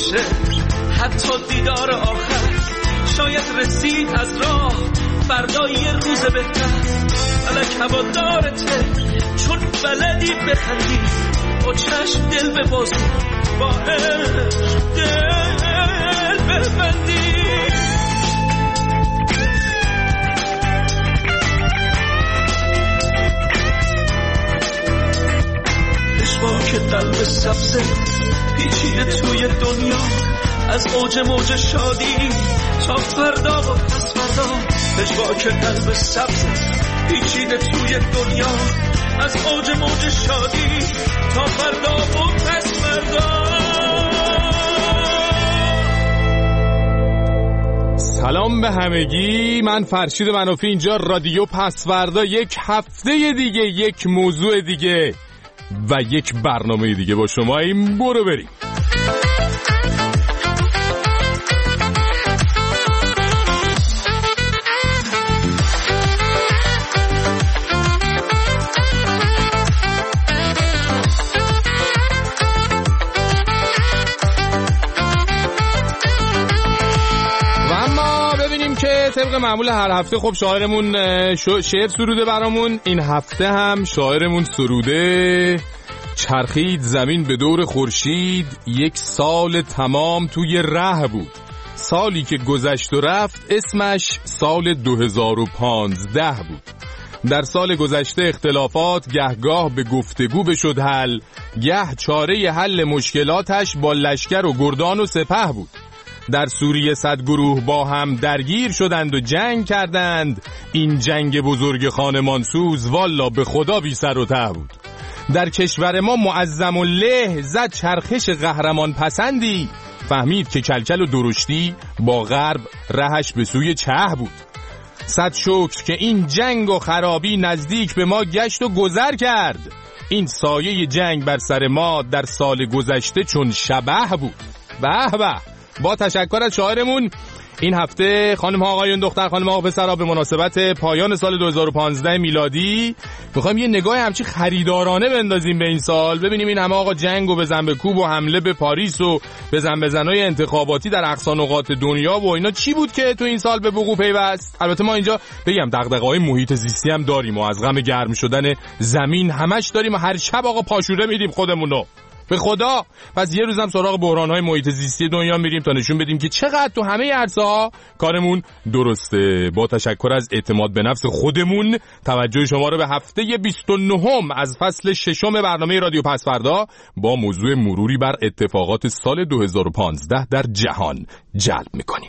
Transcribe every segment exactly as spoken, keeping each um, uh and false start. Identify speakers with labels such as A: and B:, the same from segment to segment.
A: باشه حتی دیدار آخر، شاید رسید از راه فردا یه روز بهتر. الک هوادارته چون بلدی بخندی، با چشم دل ببازی، با عشق دل ببندی. که قلب سبزه پیچیده توی دنیا، از اوج موج شادی تا فردا و پس فردا. اجوا که قلب سبزه پیچیده توی دنیا، از اوج موج شادی تا فردا و پس فردا.
B: سلام به همگی، من فرشید منافی، اینجا رادیو پسوردا. یک هفته دیگه، یک موضوع دیگه و یک برنامه دیگه با شما. این برو بریم. طبق معمول هر هفته خب شاعرمون شعر سروده برامون. این هفته هم شاعرمون سروده چرخید زمین به دور خورشید، یک سال تمام توی ره بود. سالی که گذشت و رفت اسمش سال دو هزار و پانزده بود. در سال گذشته اختلافات گهگاه به گفتگو بشد حل، گه چاره حل مشکلاتش با لشکر و گردان و سپه بود. در سوریه صد گروه با هم درگیر شدند و جنگ کردند، این جنگ بزرگ خانمانسوز والا به خدا بی سر و ته بود. در کشور ما معظم الله زد چرخش قهرمان پسندی، فهمید که کلکل و درشتی با غرب رهش به سوی چه بود. صد شکر که این جنگ و خرابی نزدیک به ما گشت و گذر کرد، این سایه جنگ بر سر ما در سال گذشته چون شبح بود. به به. با تشکر از شاعرمون این هفته خانم ها آقایون دختر خانم ها پسرها، به مناسبت پایان سال دو هزار و پانزده میلادی میخوایم یه نگاه همچی خریدارانه بندازیم به این سال، ببینیم این همه آقا جنگ و بزن به کوب و حمله به پاریس و بزن بزنای انتخاباتی در اقصا نقاط دنیا و اینا چی بود که تو این سال به وقوع پیوست. البته ما اینجا بگم دغدغه‌های محیط زیستی هم داریم و از غم گرم شدن زمین همش داریم و هر شب آقا پاشوره میدیم خودمونو به خدا. پس یه روزم سراغ بحران‌های محیط زیستی دنیا میریم تا نشون بدیم که چقدر تو همه عرصه‌ها کارمون درسته. با تشکر از اعتماد به نفس خودمون، توجه شما رو به هفته بیست و نهم از فصل ششم برنامه رادیو پسوردا با موضوع مروری بر اتفاقات سال دو هزار و پانزده در جهان جلب میکنیم.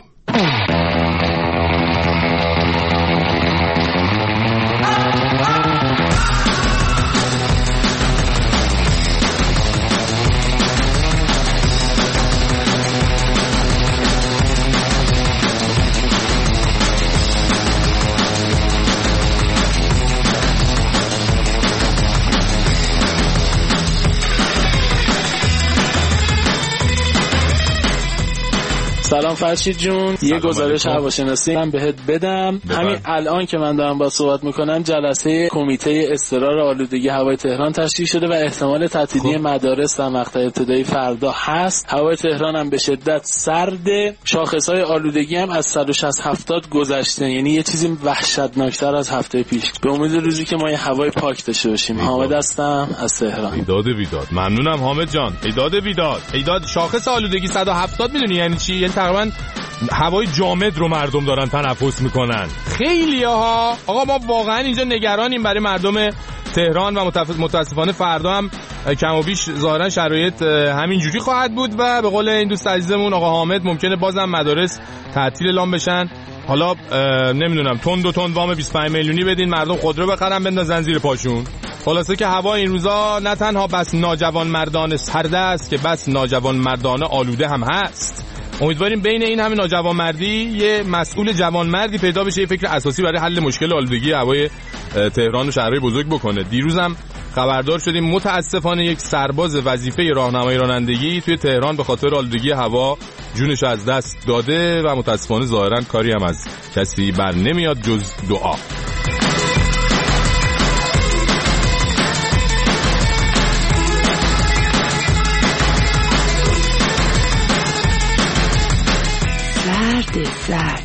C: سلام فرشید جون، یه گزارش هواشناسی من بهت بدم. ببر. همین الان که من دارم با صحبت میکنم جلسه کمیته اضطرار آلودگی هوای تهران تشکیل شده و احتمال تعطیلی خب. مدارس در مقطع ابتدایی فردا هست. هوای تهران هم به شدت سرده، شاخصهای آلودگی هم از صد و شصت هفتاد گذشته، یعنی یه چیزی وحشتناکتر از هفته پیش. به امید روزی که ما یه هوای پاک داشته باشیم. حامد هستم از تهران.
B: ایداد ویداد. ممنونم حامد جان. ایداد ویداد. ایداد شاخص آلودگی صد و هفتاد میدونی یعنی چی؟ یعنی تقریبا هوای جامد رو مردم دارن تنفس میکنن. خیلی ها آقا ما واقعا اینجا نگرانیم برای مردم تهران و متاسفانه فردا هم کم و بیش ظاهرا شرایط همینجوری خواهد بود و به قول این دوست عزیزمون آقا حامد ممکنه بازم مدارس تعطیل اعلام بشن. حالا نمیدونم تند و تند وام بیست و پنج میلیونی بدین مردم خودرو بخرن بندازن زیر پاشون. خلاصه که هوا این روزا نه تنها بس ناجوان مردان سرده است که بس ناجوان مردان آلوده هم هست. امیدواریم بین این همه ناجوانمردی یه مسئول جوانمردی پیدا بشه یه فکر اساسی برای حل مشکل آلودگی هوای تهران و شهرهای بزرگ بکنه. دیروزم خبردار شدیم متاسفانه یک سرباز وظیفه راهنمایی رانندگی توی تهران به خاطر آلودگی هوا جونش از دست داده و متاسفانه ظاهرا کاری هم از کسی بر نمیاد جز دعا.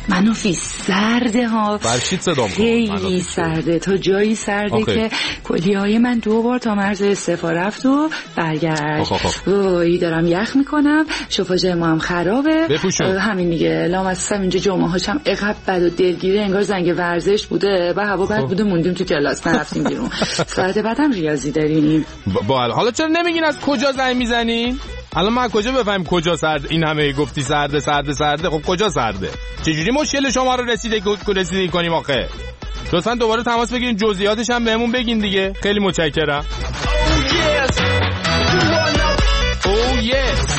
D: منوفی سرده ها،
B: برشید صدام
D: خیلی سرده تا جایی سرده آخه. که کلیه های من دو بار تا مرز استعفا رفت و برگشت. وای دارم یخ میکنم، شوفاژ ما هم خرابه. همین دیگه لامصب اینجا جمعه هاشم عقب بد و دلگیره، انگار زنگ ورزش بوده و هوا بد بوده موندیم تو کلاس نرفتیم بیرون. ساعت بعدم ریاضی داریم.
B: با حالا چرا نمیگین از کجا زنگ میزنین؟ الان ما کجا بفهمیم کجا سرد؟ این همه گفتی سرده سرده سرده، خب کجا سرده؟ چجوری مشکل شما رو رسیده رسیدگی کنیم آخه؟ لطفاً دوباره تماس بگیرین، جزئیاتش هم بهمون بگین دیگه. خیلی متشکرم. Oh yes.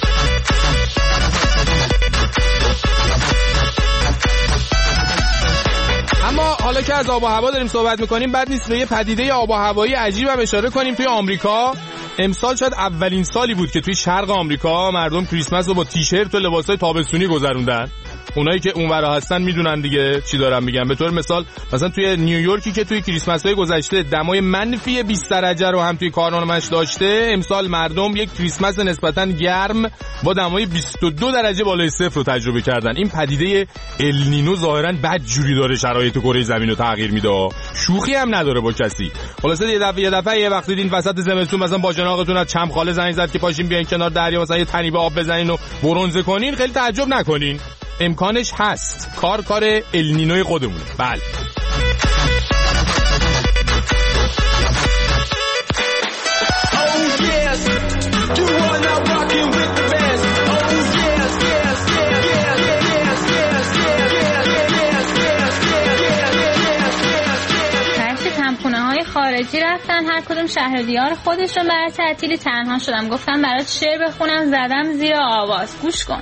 B: اما حالا که از آب و هوا داریم صحبت میکنیم، بد نیست به یه پدیده آب و هوایی عجیب هم اشاره کنیم. توی آمریکا امسال شاید اولین سالی بود که توی شرق آمریکا مردم کریسمس رو با تیشرت و لباسای تابستونی گذروندن. اونایی که اونورا هستن میدونن دیگه چی دارم میگم. به طور مثال مثلا توی نیویورکی که توی کریسمس‌های گذشته دمای منفی بیست درجه رو هم توی کارنامه‌اش داشته، امسال مردم یک کریسمس نسبتاً گرم با دمای بیست و دو درجه بالای صفر رو تجربه کردن. این پدیده النینو ظاهراً بدجوری داره شرایط کره زمین رو تغییر میده. شوخی هم نداره با کسی. خلاصه یه دفعه یه دفعه یه وقتی دیدین وسط زمستون مثلا با جناقتون از چم خاله زنگ زد که پاشین بیاین کنار دریا مثلا یه تنی به آب بزنین و برنزه کنین، خیلی تعجب نکنین. امکانش هست. کار کار النینوی خودمونه. بله.
E: همخونه‌های خارجی رفتن، هر کدوم شهر دیار خودشون. برای تعطیلی تنها شدم، گفتم برات شعر بخونم، زدم زیر آواز. گوش کن.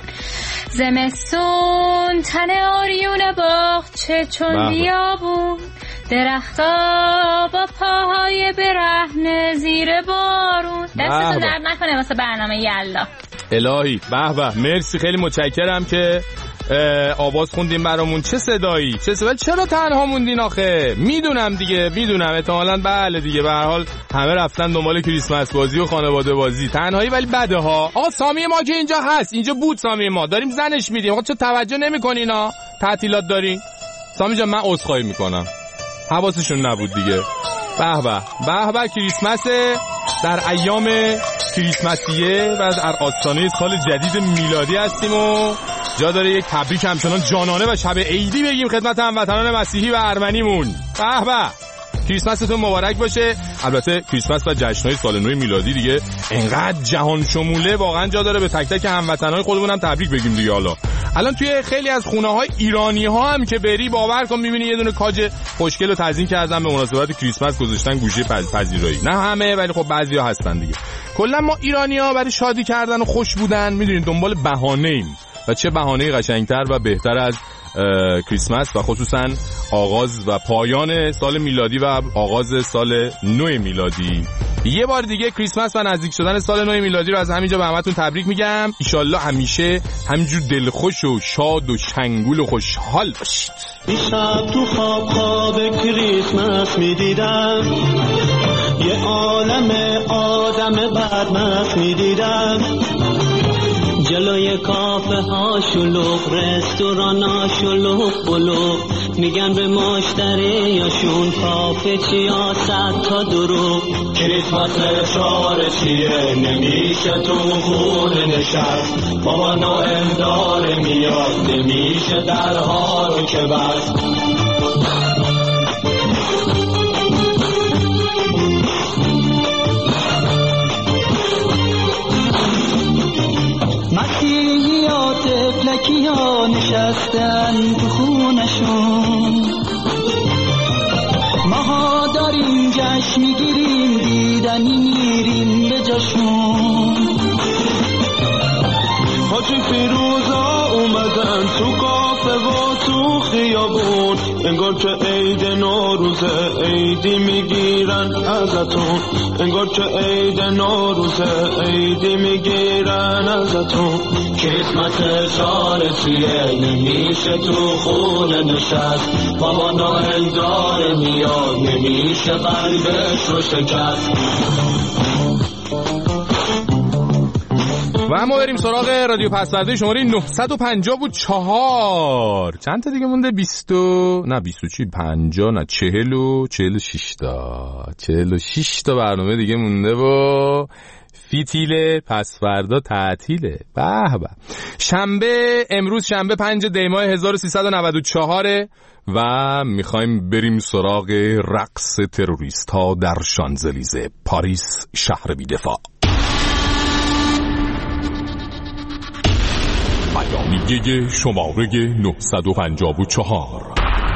E: زمستون تن آریون باغچه چون بیابون، درختا با پاهای برهنه زیر بارون. دستتون درد نکنه واسه برنامه یلدا.
B: الهی به به، مرسی، خیلی متشکرم که آواز خوندین برامون. چه صدایی، چه صدایی. چرا تنها موندین آخه؟ میدونم دیگه، میدونم احتمالاً بله دیگه، به هر حال همه رفتن دنبال کریسمس بازی و خانواده بازی. تنهایی ولی بده ها. آقا سامی ما که اینجا هست، اینجا بود سامی ما، داریم زنش میدیم. آقا چه توجه نمیکنین ها؟ تعطیلات دارین. سامی جان من عذرخواهی میکنم، حواسشون نبود دیگه. به به به به، کریسمس در ایام کریسمسیه و در آستانه سال جدید میلادی هستیم و جا داره یک تبریک همچنان جانانه و شب عیدی بگیم خدمت هموطنان مسیحی و ارمنیمون. به به، کریسمستون مبارک باشه. البته کریسمس و جشن‌های سال نو میلادی دیگه انقدر جهان شموله، واقعا جا داره به تک تک هموطنای خودمون هم تبریک بگیم دیگه. حالا الان توی خیلی از خونه‌های ایرانی‌ها هم که بری باور کن می‌بینی یه دونه کاج خوشگل رو تزیین کردن به مناسبت کریسمس، گذاشتن گوشه پذیرایی. نه همه ولی خب بعضیا هستن دیگه. کلا ما ایرانی‌ها برای شادی کردن و خوش بودن می‌دونید دنبال بهانه‌ایم و چه بهانه‌ای قشنگتر و بهتر از کریسمس و خصوصا آغاز و پایان سال میلادی و آغاز سال نو میلادی. یه بار دیگه کریسمس و نزدیک شدن سال نو میلادی رو از همینجا به همتون تبریک میگم. ایشالله همیشه همینجور دلخوش و شاد و شنگول و خوشحال باشید.
F: دیشب تو خواب خواب کریسمس میدیدم، یه عالم آدم بدمست میدیدم، جلوی کافه ها شلوغ، رستوران ها شلوغ بلوغ، میگن به مشتریاشون کافه چیا صد تا دروغ. کریسمس شعار چیه نمیشه تو خونه نشست، بابا نوئل داره میاد نمیشه درها رو که بست.
G: مسیحی ها تفلکی ها نشستن تو خونشون، ماها داریم جشن میگیریم دیدنی میریم به جاشون.
F: حاجی فیروزا اومدن تو کافه و تو خیابون، انگار که عید نوروزه عیدی میگیرن ازتون، انگار که عید نوروزه عیدی میگیرن ازتون.
A: کریسمس سال چیه نمیشه تو خونه نشست، بابا نوئل داره میاد نمیشه قلبش رو شکست.
B: و اما بریم سراغ رادیو پسورده شماره نهصد و پنجاه و چهار. چند تا دیگه مونده؟ بیست نه بیست چی پنجاه نه چهل و چهل و شش تا چهل و شش تا برنامه دیگه مونده و فیتیله پس فردا تعطیله. به به. شنبه امروز شنبه پنج دی ماه هزار و سیصد و نود و چهار و میخوایم بریم سراغ رقص تروریست ها در شانزلیزه، پاریس شهر بی‌دفاع. بیانیه شماره نهصد و پنجاه و چهار.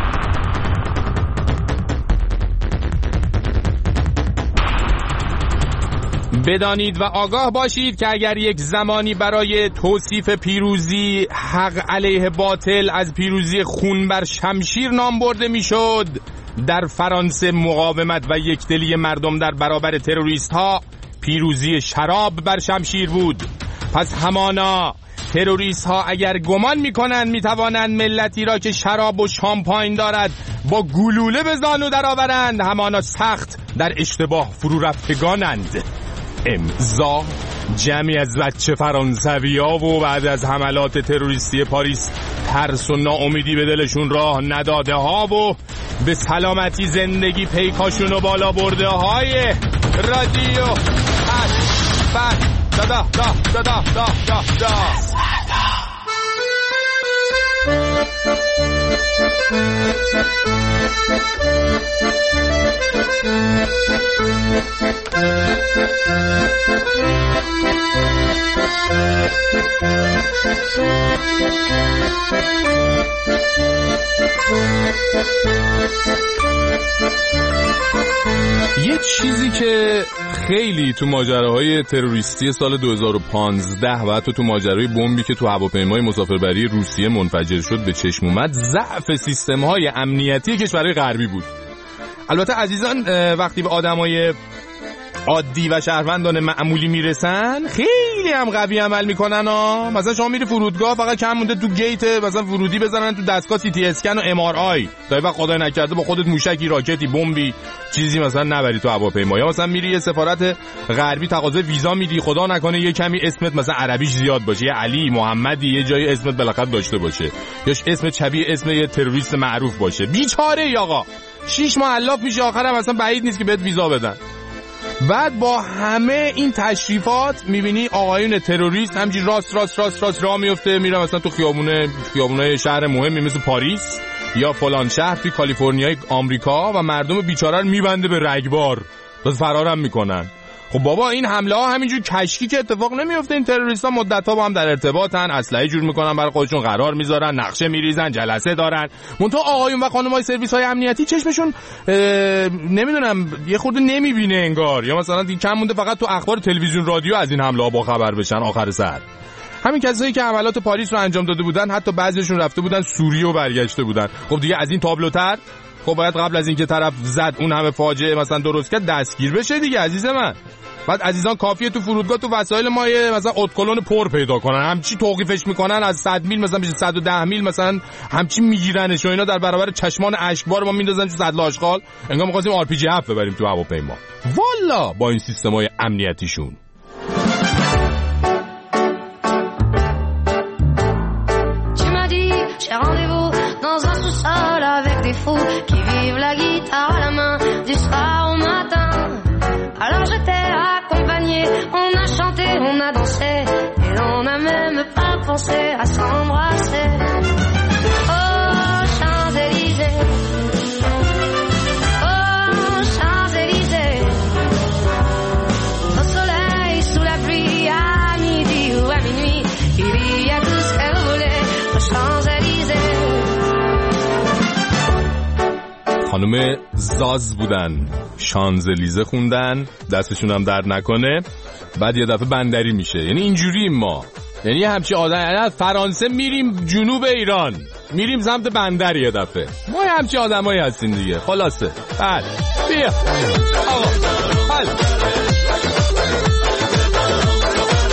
B: بدانید و آگاه باشید که اگر یک زمانی برای توصیف پیروزی حق علیه باطل از پیروزی خون بر شمشیر نام برده میشد، در فرانسه مقاومت و یکدلی مردم در برابر تروریست ها پیروزی شراب بر شمشیر بود. پس همانا تروریست ها اگر گمان میکنند میتوانند ملتی را که شراب و شامپاین دارد با گلوله به زانو درآورند، همانا سخت در اشتباه فرو رفتگانند. امضا جمعی از بچه فرانسوی‌ها و بعد از حملات تروریستی پاریس ترس و ناامیدی به دلشون راه نداده ها و به سلامتی زندگی پیکاشون و بالا برده های رادیو پس پس دادا دا دادا دا دا دا یه چیزی که خیلی تو ماجراهای تروریستی سال دو هزار و پانزده و حتی تو ماجرای بمبی که تو هواپیمای مسافربری روسیه منفجر شد به چشم اومد، ضعف سیستم‌های امنیتی کشورهای غربی بود. البته عزیزان وقتی به آدمای عادی و شهروندان معمولی میرسن خیلی هم قوی عمل میکنن ها. مثلا شما میری فرودگاه فقط کم مونده تو گیت مثلا ورودی بزنن تو دستگاه سی تی اسکن و ام آر آی، تا وقت خدای نکرده با خودت موشکی، راکتی، بمبی چیزی مثلا نبری تو هواپیما. یا مثلا میری یه سفارت غربی تقاضای ویزا میدی، خدا نکنه یه کمی اسمت مثلا عربیش زیاد باشه، یه علی محمدی یه جای اسمت بالاخره داشته باشه، یا اسم شبیه اسم یه تروریست معروف باشه. بیچاره ای آقا، شش ماه الاف میشه، آخرام مثلا بعید نیست که بهت ویزا بدن. بعد با همه این تشریفات میبینی آقایون تروریست همینجوری راست راست راست راست راه میفته میره مثلا تو خیابونه خیابونای شهر مهمی مثل پاریس یا فلان شهر توی کالیفرنیای آمریکا و مردم بیچاره رو میبنده به رگبار، باز فرارم میکنن. خب بابا این حمله ها همینجور کشکی که اتفاق نمیفته. این تروریستا مدت ها با هم در ارتباطن، اسلحه جور میکنن برای خودشون، قرار میذارن، نقشه میریزن، جلسه دارن. منتها آقایون و خانمای سرویس های امنیتی چشمشون نمیدونم یه خورده نمیبینه انگار، یا مثلا کم مونده فقط تو اخبار تلویزیون رادیو از این حمله ها با خبر بشن آخر سر. همین کسایی که حملات پاریس رو انجام داده بودن حتی بعضیشون رفته بودن سوریه و برگشته بودن. خب دیگه از این تابلوتر خب باید قبل از اینکه طرف زد اون همه فاجعه مثلا درست کرد دستگیر بشه دیگه عزیز من. بعد عزیزان کافیه تو فرودگاه تو وسایل ما مثلا اتکلون پر پیدا کنن، همچی توقیفش میکنن از صد میل مثلا میشه صد و ده میل مثلا همچی میگیرنش و اینا در برابر چشمان اشکبار ما میندازن تو سطل آشغال، انگار می‌خواستیم آر پی جی هفت ببریم تو هواپیما. والا با این سیستم‌های امنیتیشون.
H: Dans un sous-sol avec des fous qui vivent la guitare à la main du soir au matin. Alors j'étais accompagné, on a chanté, on a dansé et on n'a même pas pensé à s'embrasser. Oh Champs-Élysées, oh Champs-Élysées, au soleil, sous la pluie, à midi ou à minuit, il y a tout ce que vous voulez aux Champs-Élysées.
B: خانم زاز بودن، شانزلیزه خوندن، دستشون هم درد نکنه، بعد یه دفعه بندری میشه. یعنی اینجوریم ما، یعنی همچی آدم، یعنی از فرانسه میریم جنوب ایران، میریم سمت بندر، یه دفعه ما همچی آدمایی هستیم دیگه. خلاصه بله بیا آقا بله.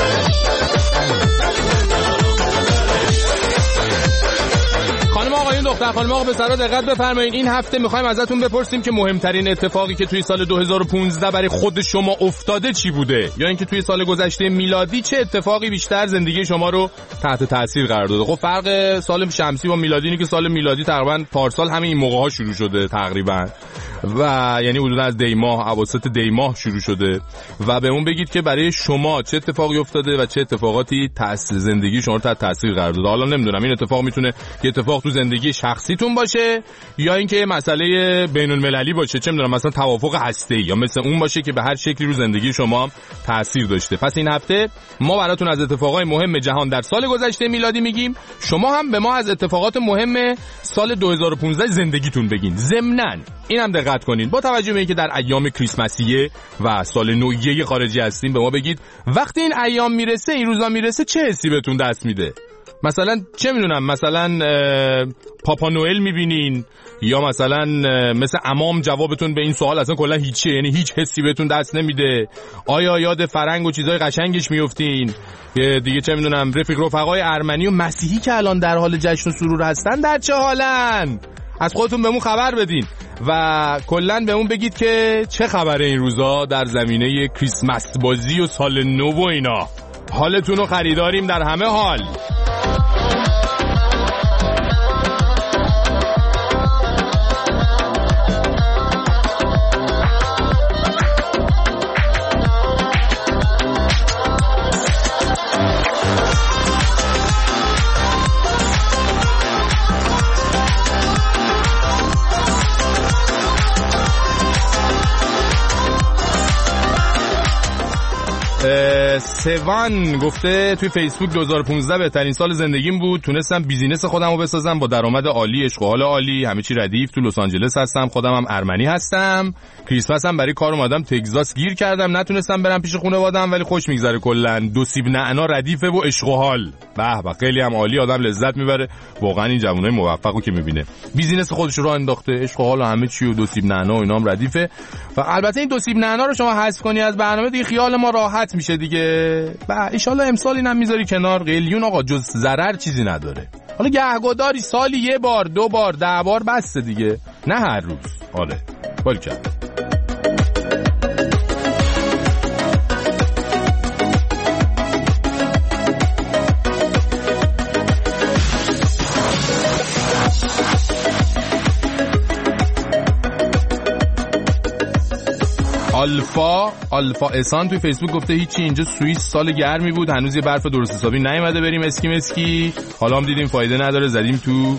B: خانم آقایون دختر خانم آقا پسرا دقت بفرمایید. این هفته میخوایم ازتون بپرسیم که مهمترین اتفاقی که توی سال دو هزار و پانزده برای خود شما افتاده چی بوده، یا اینکه توی سال گذشته میلادی چه اتفاقی بیشتر زندگی شما رو تحت تاثیر قرار داده. خب فرق سال شمسی با میلادی اینه که سال میلادی تقریبا پارسال همین موقع ها شروع شده تقریبا، و یعنی حدود از دی ماه، اواسط دی ماه شروع شده، و بهمون بگید که برای شما چه اتفاقی افتاده و چه اتفاقاتی تاثیر زندگی شما رو تحت تاثیر قرار داده. حالا نمیدونم این اتفاق میتونه یه اتفاق تو زندگی شخصیتون باشه یا اینکه مسئله بین المللی باشه، چه میدونم مثلا توافق هسته‌ای، یا مثل اون باشه که به هر شکلی رو زندگی شما تاثیر داشته. پس این هفته ما براتون از اتفاقای مهم جهان در سال گذشته میلادی میگیم، شما هم به ما از اتفاقات مهم سال دو هزار و پانزده زندگیتون بگین. ضمناً اینم دقت کنین با توجه به اینکه در ایام کریسمسیه و سال نوئیه خارجی هستیم، به ما بگید وقتی این ایام میرسه، این روزا میرسه، چه حسی بهتون دست میده؟ مثلا چه میدونم، مثلا پاپا نوئل میبینین، یا مثلا مثل عمام جوابتون به این سوال اصلا کلا هیچیه، یعنی هیچ حسی بهتون دست نمیده؟ آیا یاد فرنگ و چیزای قشنگش میافتین؟ دیگه چه میدونم رفیق رفقای ارمنی و مسیحی که الان در حال جشن و سرور هستن در چه حالن؟ از خودتون بهمون خبر بدین و کلن بهمون بگید که چه خبره این روزا در زمینه کریسمس بازی و سال نو و اینا. حالتون رو خریداریم در همه حال. سوان گفته توی فیسبوک دو هزار و پانزده بهترین سال زندگیم بود، تونستم بیزینس خودم رو بسازم با درآمد عالی، عشق و حال عالی، همه چی ردیف. تو لس آنجلس هستم، خودم هم ارمنی هستم. کریسمس هم برای کار اومدم تگزاس گیر کردم، نتونستم برم پیش خانواده‌ام ولی خوش میگذره کلا. دو سیب نعنا ردیفه و عشق و حال. به به خیلی هم عالی، آدم لذت میبره واقعا این جوونای موفقو که میبینه. بیزینس خودش رو انداخته، عشق و حال و همه چی و دو سیب نعنا و اینام ردیفه. و البته این دو سیب نعنا رو شما حذف کنی از برنامه دیگه خیال ما راحت میشه دیگه. با ان شاء الله امسال اینم میذاری کنار. قلیون آقا جز ضرر چیزی نداره. حالا گهگداری سالی یه بار دو بار ده بار بسته دیگه، نه هر روز. آره باریکلا. آلفا آلفا احسان توی فیسبوک گفته هیچی، اینجا سوئیس سال گرمی بود، هنوز یه برف درست حسابی نیومده بریم اسکی مسکی. حالا هم دیدیم فایده نداره، زدیم تو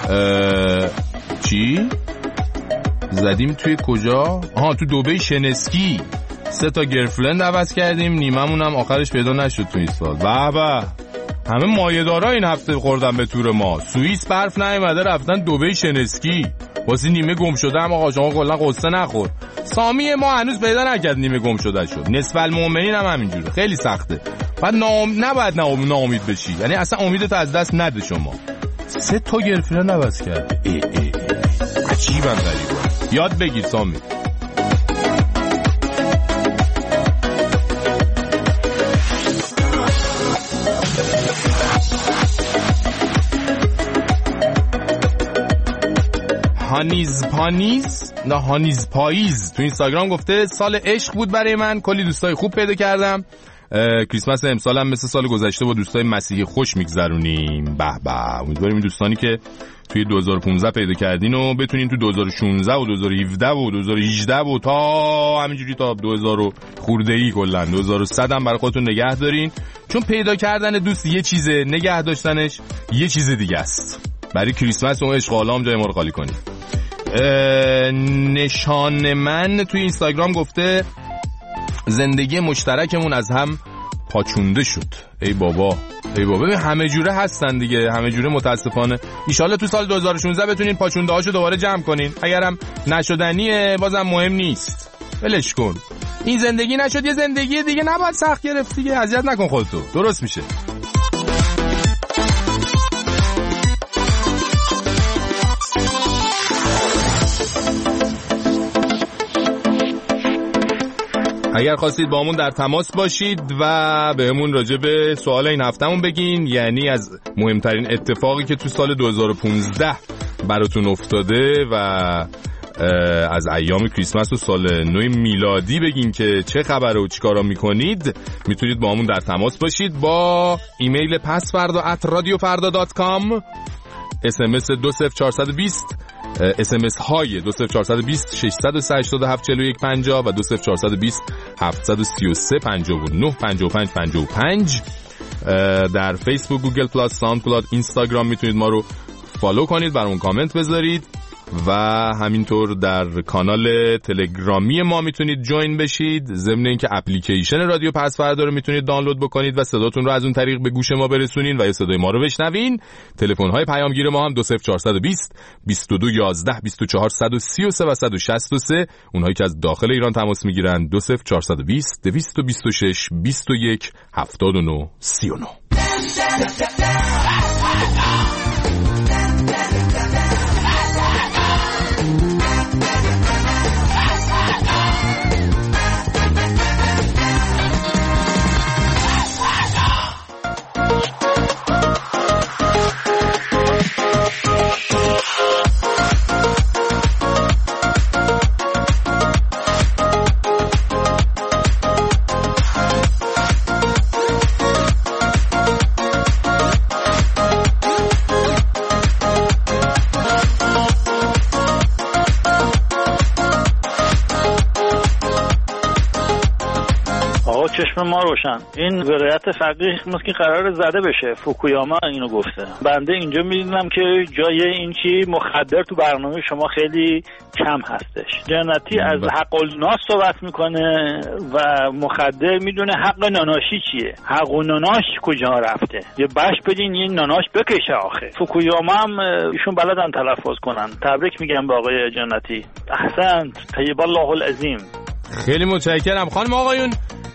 B: چی؟ زدیم توی کجا؟ آها تو دبی شنسکی. سه تا گرفلند عوض کردیم، نیممون هم آخرش پیدا نشد تو این سال. به به همه مایه‌دارا این هفته خوردن به تور ما. سوئیس برف نیومده رفتن دبی شنسکی. واسه نیمه گم شده هم آقا شما کلا قصه نخور. سامی ما هنوز پیدا نکرد نیمه گم شده شد. نصف المؤمنین هم همینجوره، خیلی سخته. بعد نام نباید ناامید بشی، یعنی اصلا امیدت از دست نده. شما سه تا گرفلند عوض کرد. ای ای ای عجیبا غریبه. یاد بگیر سامی. هانیز پانیز نه هانیز پاییز تو اینستاگرام گفته سال عشق بود برای من، کلی دوستای خوب پیدا کردم. کریسمس امسالم مثل سال گذشته با دوستای مسیحی خوش میگذرونیم. به به امیدواریم این دوستانی که توی دو هزار و پانزده پیدا کردین و بتونین تو دو هزار و شانزده و دو هزار و هفده و دو هزار و هجده و تا همینجوری تا دو هزار خورده‌ای کلا دو هزار و صد هم برای خودتون نگه دارین، چون پیدا کردن دوست یه چیزه، نگه داشتنش یه چیز دیگه است. برای کریسمس اون عشق حالا هم جای ما رو خالی کنید. نشان من توی اینستاگرام گفته زندگی مشترکمون از هم پاچونده شد. ای بابا ای بابا ببین همه جوره هستن دیگه، همه جوره متاسفانه. ان شاءالله تو سال دو هزار و شانزده بتونین پاچونده هاشو دوباره جمع کنین. اگرم نشدنیه بازم مهم نیست، ولش کن. این زندگی نشد یه زندگی دیگه نباید سخت گرفت دیگه. اذیت نکن خودتو، درست میشه. اگر خواستید با همون در تماس باشید و بهمون راجع به سوال این هفتهمون بگین، یعنی از مهمترین اتفاقی که تو سال دو هزار و پانزده براتون افتاده و از ایام کریسمس و سال نو میلادی بگین که چه خبره و چیکارا میکنید. میتونید با همون در تماس باشید با ایمیل پسفردا ات رادیو فردا دات کام، اس ام اس دو صفر چهار دو صفر، اس ام اس های دو صفر چهار دو صفر شش هشت هفت چهار یک پنجاه و دو صفر چهار دو صفر هفت سه سه پنجاه و نه پنجاه و پنج پنجاه و پنج. در فیسبوک، گوگل پلاس، ساوند کلاود، اینستاگرام میتونید ما رو فالو کنید، برامون کامنت بذارید و همینطور در کانال تلگرامی ما میتونید جوین بشید. ضمن اینکه اپلیکیشن رادیو پسفردا رو میتونید دانلود بکنید و صداتون رو از اون طریق به گوش ما برسونین و یا صدای ما رو بشنوین. تلفن های پیامگیر ما هم دو صفر چهار دو صفر بیست و دو یازده بیست و چهار سی و سه و صد و شصت و سه. اونهایی که از داخل ایران تماس میگیرن دو صفر چهار دو صفر دویست و بیست و شش بیست و یک هفتاد و نه سی و نه.
I: چشم ما روشن. این ولایت فقیه مثل که قرار زده بشه. فوکویاما اینو گفته. بنده اینجا میدونم که جای این چی مخدر تو برنامه شما خیلی کم هستش. جنتی از حق الناس صحبت میکنه و مخدر میدونه حق ناناشی چیه. حق و ناناش کجا رفته؟ یه بش بدین یه ناناش بکشه آخه. فوکویاما هم ایشون بلدن تلفظ کنن. تبریک میگم به آقای جنتی. احسن، طیب الله العظیم.
B: خیلی متشکرم. خانم آقایون،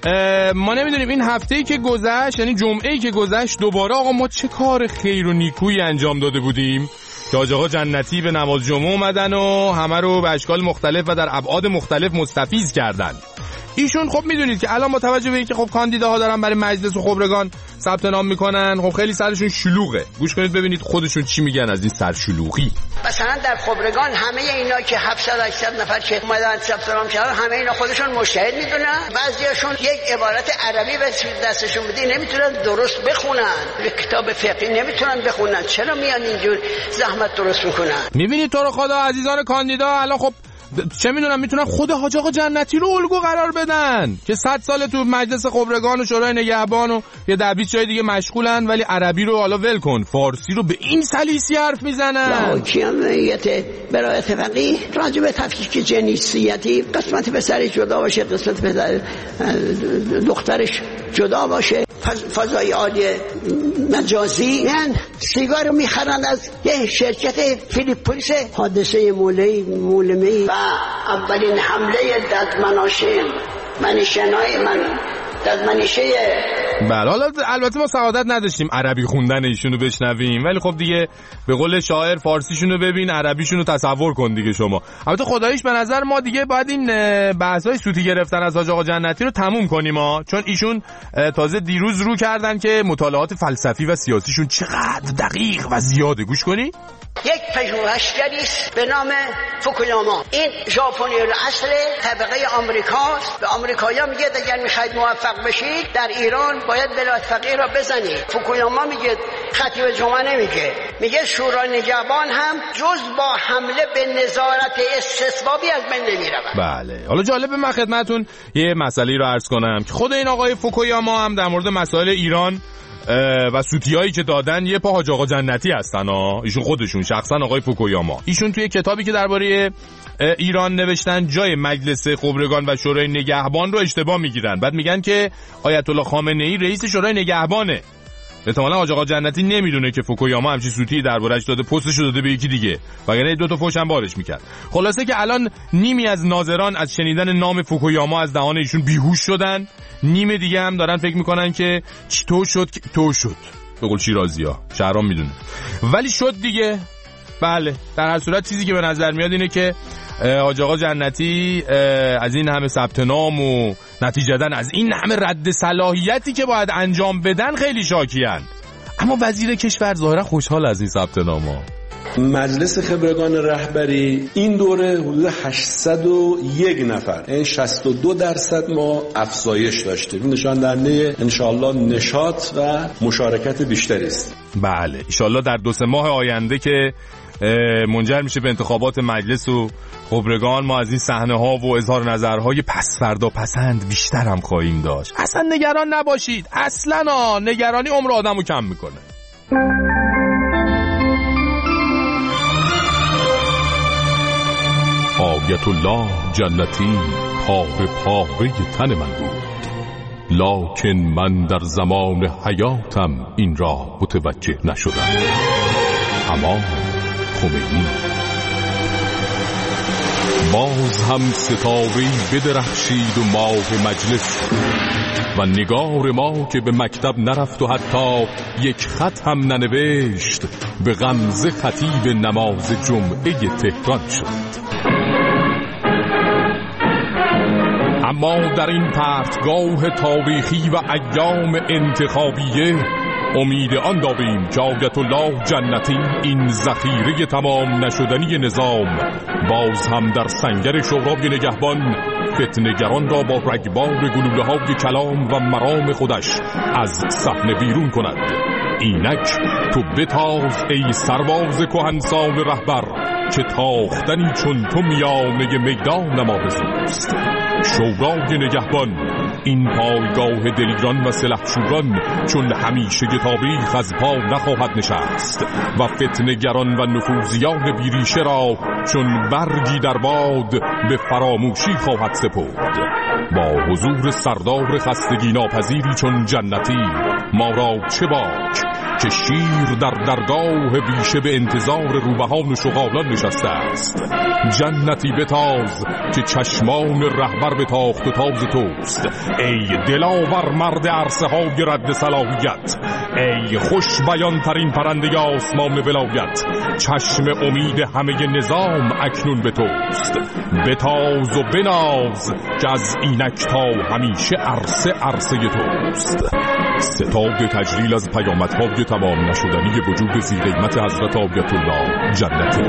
B: ما نمیدونیم این هفته‌ای که گذشت، یعنی جمعه‌ای که گذشت، دوباره آقا ما چه کار خیر و نیکویی انجام داده بودیم که حاج آقا جنتی به نماز جمعه اومدن و همه رو به اشکال مختلف و در ابعاد مختلف مستفیض کردن. ایشون خب میدونید که الان با توجه به اینکه خب کاندیداها دارن برای مجلس و خبرگان ثبت نام میکنن، خب خیلی سرشون شلوغه. گوش کنید ببینید خودشون چی میگن از این سرشلوغی.
J: مثلا در خبرگان همه اینا که هفتصد هشتصد نفر که اومدن ثبت نام کردن، همه اینا خودشون مجتهد میدونن. بعضیاشون یک عبارت عربی به دستشون بدی نمیتونن درست بخونن، یک کتاب فقهی نمیتونن بخونن. چرا میان اینجور زحمت درست میکنن؟
B: میبینید تو رو خدا عزیزان کاندیدا الان خب چه میدونم میتونن خود حاج آقا جنتی رو الگو قرار بدن که صد سال تو مجلس خبرگان و شورای نگهبان و یه ده بیست جای دیگه مشغولن، ولی عربی رو حالا ول کن، فارسی رو به این سلیسی حرف میزنن.
J: حاکمیت برایت فقیه راجع به تفکیک جنسیتی قسمت پسرش جدا باشه، قسمت پسر دخترش جدا باشه، فضای عالی مجازی. من سیگار رو میخرن از یه شرکت فیلیپولیس. حادثه موله مولمی و اولین حمله ددمناشه منشنای من ددمنشه.
B: بله، حالا البته ما سعادت نداشتیم عربی خوندن ایشونو بشنویم، ولی خب دیگه به قول شاعر فارسیشونو ببین عربیشونو تصور کن دیگه شما. البته خداییش به نظر ما دیگه باید این بحث‌های صوتی گرفتن از حاج آقا جنتی رو تموم کنیم ها، چون ایشون تازه دیروز رو کردن که مطالعات فلسفی و سیاسیشون چقدر دقیق و زیاده. گوش کنی.
J: یک پژوهشگری است به نام فوکویاما. این ژاپنی الاصل طبقه آمریکاست. به آمریکایی‌ها میگه اگر می‌خواید موفق بشید در ایران باید ولایت فقیه را بزنید. فوکویاما میگه خطیب جمعه نمیگه، میگه شورای نگهبان هم جز با حمله به نظارت استثبابی از بین نمیرود.
B: بله، حالا جالبه من خدمتتون یه مسئله رو عرض کنم که خود این آقای فوکویاما هم در مورد مسائل ایران و سوتیایی که دادن یه پا حاج آقا جنتی هستن ها. ایشون خودشون شخصا آقای فوکویاما، ایشون توی کتابی که درباره ایران نوشتن جای مجلس خبرگان و شورای نگهبان رو اشتباه میگیرن. بعد میگن که آیت الله خامنه ای رئیس شورای نگهبانه. احتمالاً حاج آقا جنتی نمیدونه که فوکویاما همچین سوتی دربارش داده، پستش رو داده به یکی دیگه، وگرنه دو تا فوش هم بارش میکرد. خلاصه که الان نیمی از ناظران از شنیدن نام فوکویاما از دهان ایشون بیهوش شدن، نیم دیگه هم دارن فکر میکنن که چی تو شد که تو شد، به قول شیرازی‌ها، شهرام میدونه، ولی شد دیگه. بله، در هر صورت چیزی که به نظر میاد اینه که حاج آقا جنتی از این همه ثبت نام و نتیجتاً از این همه رد صلاحیتی که باید انجام بدن خیلی شاکیان، اما وزیر کشور ظاهرا خوشحال از این ثبت نام‌ها.
K: مجلس خبرگان رهبری این دوره حدود هشتصد و یک نفر، این شصت و دو درصد ما افزایش داشتیم. این نشان دهنده انشالله نشاط و مشارکت بیشتری است.
B: بله انشالله در دو سه ماه آینده که منجر میشه به انتخابات مجلس و خبرگان ما از این صحنه ها و اظهار نظرهای پس فردا پسند بیشتر هم خواهیم داشت. اصلا نگران نباشید، اصلا ها نگرانی عمر آدمو کم میکنه. آیت الله جنتی پاره پاره تن من بود، لکن من در زمان حیاتم این را متوجه نشدم. اما خمینی باز هم ستاره‌ای بدرخشید و ماه مجلس و نگار ما که به مکتب نرفت و حتی یک خط هم ننوشت به غمزه خطیب نماز جمعه تهران شد. اما در این پرتگاه تاریخی و ایام انتخابیه امید آن داریم که آیت الله جنتی این ذخیره تمام نشدنی نظام باز هم در سنگر شورای نگهبان فتنه‌گران را با رگبار گلوله‌های کلام و مرام خودش از صحنه بیرون کند. اینک تو بتاز ای سرباز کهنسال رهبر که تاختنی چون تو میانه میدان آرزوست. شورای نگهبان این پایگاه دلیران و سلحشوران چون همیشه تاریخ از پا نخواهد نشست و فتنه‌گران و نفوذیان بیریشه را چون برگی در باد به فراموشی خواهد سپرد. با حضور سردار خستگی ناپذیری چون جنتی ما را چه باک که شیر در درگاه بیشه به انتظار روبهان و شغالان نشسته است. جنتی بتاز که چشمان رهبر به تاخت و تاز توست. ای دلاور مرد عرصه های رد صلاحیت، ای خوش بیان ترین پرنده آسمان ولایت، چشم امید همه نظام اکنون به توست. بتاز و بناز که از اینک تا همیشه عرصه عرصه توست. ستاد تجلیل از پیامدهای تمام نشدنی وجود زی قیمت حضرت آیت الله جنتی.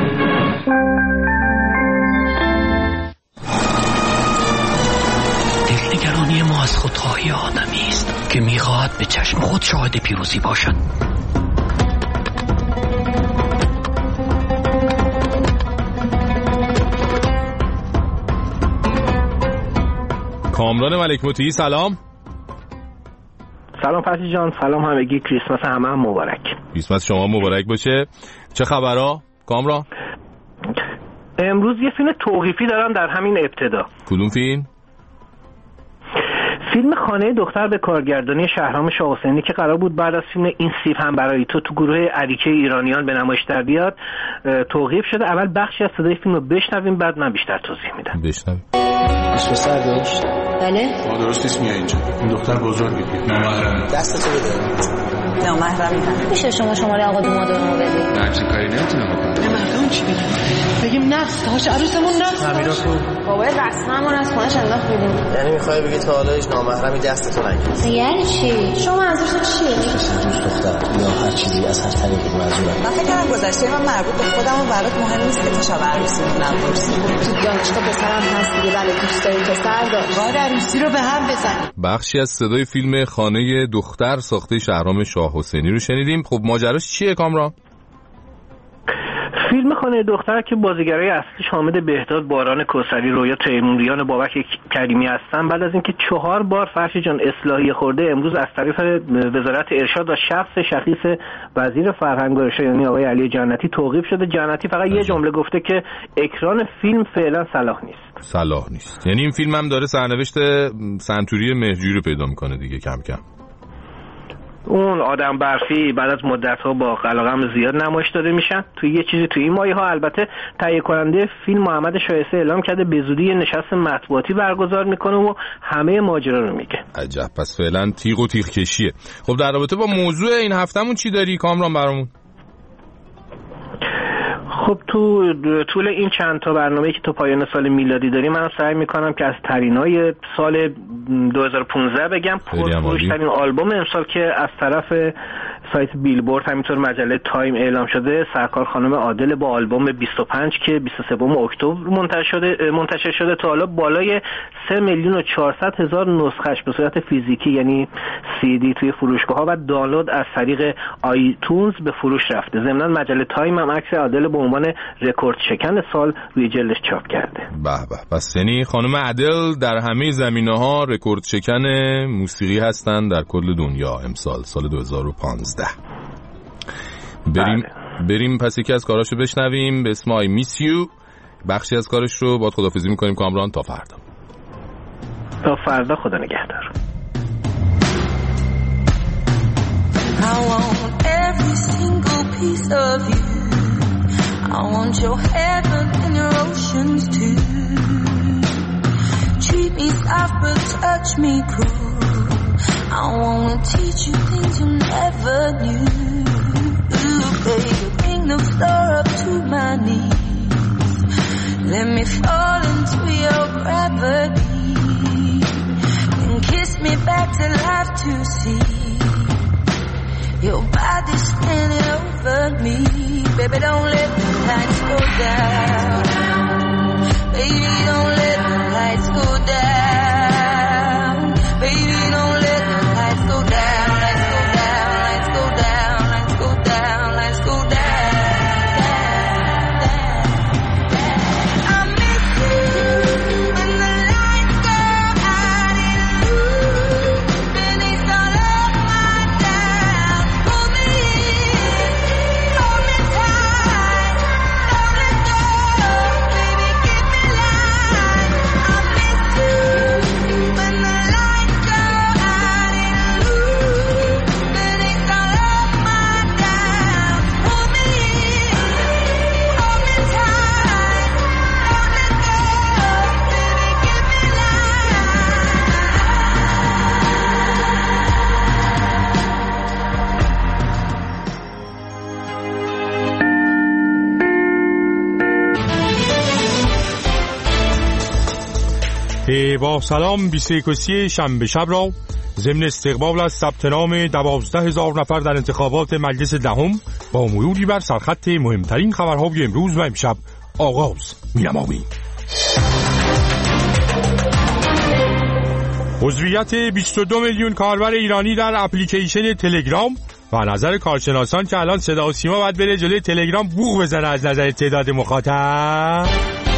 L: دلنگرانی ما از خودخواهی آدمی است که میخواهد به چشم خود شاهد پیروزی باشد.
B: کامران ملک مطیعی سلام.
M: سلام فرشید جان، سلام همگی، کریسمس همه هم مبارک.
B: کریسمس شما مبارک باشه. چه خبرها کامران؟
M: امروز یه فیلم توقیفی دارم در همین ابتدا.
B: کدوم فیلم؟
M: فیلم خانه دختر به کارگردانی شهرام شاه حسینی که قرار بود بعد از فیلم این سیب هم برای تو تو گروه اریکه ایرانیان به نمایش در بیاد توقیف شده. اول بخشی از صدای فیلم رو بشنویم بعد من بیشتر توضیح میدم.
B: بشنویم.
N: اسم سر داشت؟
O: بله؟
N: ما درست اسم میاد اینجا. این دختر بزرگی بود. نامحرم.
O: دستتو بده. نامحرمی نه. میشه شما شماره آقا دومادونو بدید؟
N: نه چه کاری نمیتونم بکنم.
O: نه مردم چی بگیم؟ بگیم نفت تاش عروسمون نفت.
N: امیرا کو؟
O: بابا رسممون از خونش انداخت بیرون.
N: یعنی میخوای بگی تا حالا هیچ نامحرمی دستتو نگیره؟
O: یعنی چی؟ شما منظورتون چیه؟
N: دوست دختر یا هر چیزی از هر طریقی منظورم.
O: من فکر کنم گذشته من مربوط به خودم و برات مهم نیست که تشا عروسیمون نپرسی. تو دانشگاه پسرم هست دیگه، بله دوست داری پسر دار. قاد عروسی رو به هم بزنیم.
B: بخشی از صدای فیلم خانه دختر ساخته شهرام شاه حسینی رو شنیدیم. خب ماجراش چیه کامران؟
M: فیلم خانه دختر که بازیگرای اصلیش حامد بهداد، باران کوثری، رویا تیموریان، بابک کریمی هستن، بعد از اینکه چهار بار فرشی جان اصلاحیه خورده، امروز از طریق وزارت ارشاد و شخص شخیص وزیر فرهنگ و ارشاد یعنی آقای علی جنتی توقیف شده. جنتی فقط یه جمله گفته که اکران فیلم فعلا صلاح نیست.
B: صلاح نیست. یعنی این فیلم هم داره سرنوشت سنتوری مهرجویی رو پیدا میکنه دیگه کم کم.
M: اون آدم برفی بعد از مدت‌ها با قلقم زیاد نمایش داده میشن. توی یه چیزی توی این مایه‌ها البته تهیه کننده فیلم محمد شایسته اعلام کرده به زودی نشست مطبوعاتی برگزار میکنه و همه ماجرا رو میگه.
B: عجب، پس فعلا تیغ و تیغ کشیه. خب در رابطه با موضوع این هفتمون چی داری کامران برامون؟
M: خب تو طول این چند تا برنامه‌ای که تو پایان سال میلادی داریم من سعی میکنم که از ترینای سال دو هزار و پانزده بگم، پرفروش‌ترین آلبوم امسال که از طرف سایت بیلبورد همینطور مجله تایم اعلام شده سرکار خانم عادل با آلبوم بیست و پنج که بیست و سوم اکتبر منتشر شده منتشر شده تا حالا بالای سه میلیون و چهارصد هزار نسخهش به صورت فیزیکی یعنی سی دی توی فروشگاه‌ها و دانلود از طریق آیتونز به فروش رفته. ضمن مجله تایم هم عکس عادل به عنوان رکورد شکن سال روی جلدش چاپ کرده.
B: به به، پس یعنی خانم عادل در همه زمینه‌ها رکورد شکن موسیقی هستن در کل دنیا امسال سال دو هزار و پانزده. بریم بله. بریم پس یکی از کاراشو بشنویم به اسم I Miss You. بخشی از کارش رو باید خداحافظی می‌کنیم کامران تا فردا.
M: تا فردا خدا نگهدار.
P: I want every single piece of you. I want your heaven and your oceans too. Treat me soft but touch me cool. I wanna teach you things you never knew. Ooh, baby, bring the floor up to my knees. Let me fall into your gravity. And kiss me back to life to see. Your body standing over me. Baby, don't let the lights go down. Baby, don't let the lights go down. Baby, don't let the lights go down. Lights go down, lights go down, lights go down, lights go down. I miss you when the lights go out in blue. Beneath all of my doubts, hold me in, hold me tight, don't let go, baby, give me life. I miss you when the lights go out in blue. Beneath all of my doubts, hold me in, hold me tight, don't let go, baby, give me
Q: با سلام بیست و یکم شنبه شب را ضمن استقبال از ثبت نام دوازده هزار نفر در انتخابات مجلس دهم با مروری بر سرخط مهمترین خبرهای امروز و امشب آغاز می‌نماییم. عضویت بیست و دو میلیون کاربر ایرانی در اپلیکیشن تلگرام و نظر کارشناسان که الان صدا و سیما باید بره جلوی تلگرام بوق بزنه از نظر تعداد مخاطب.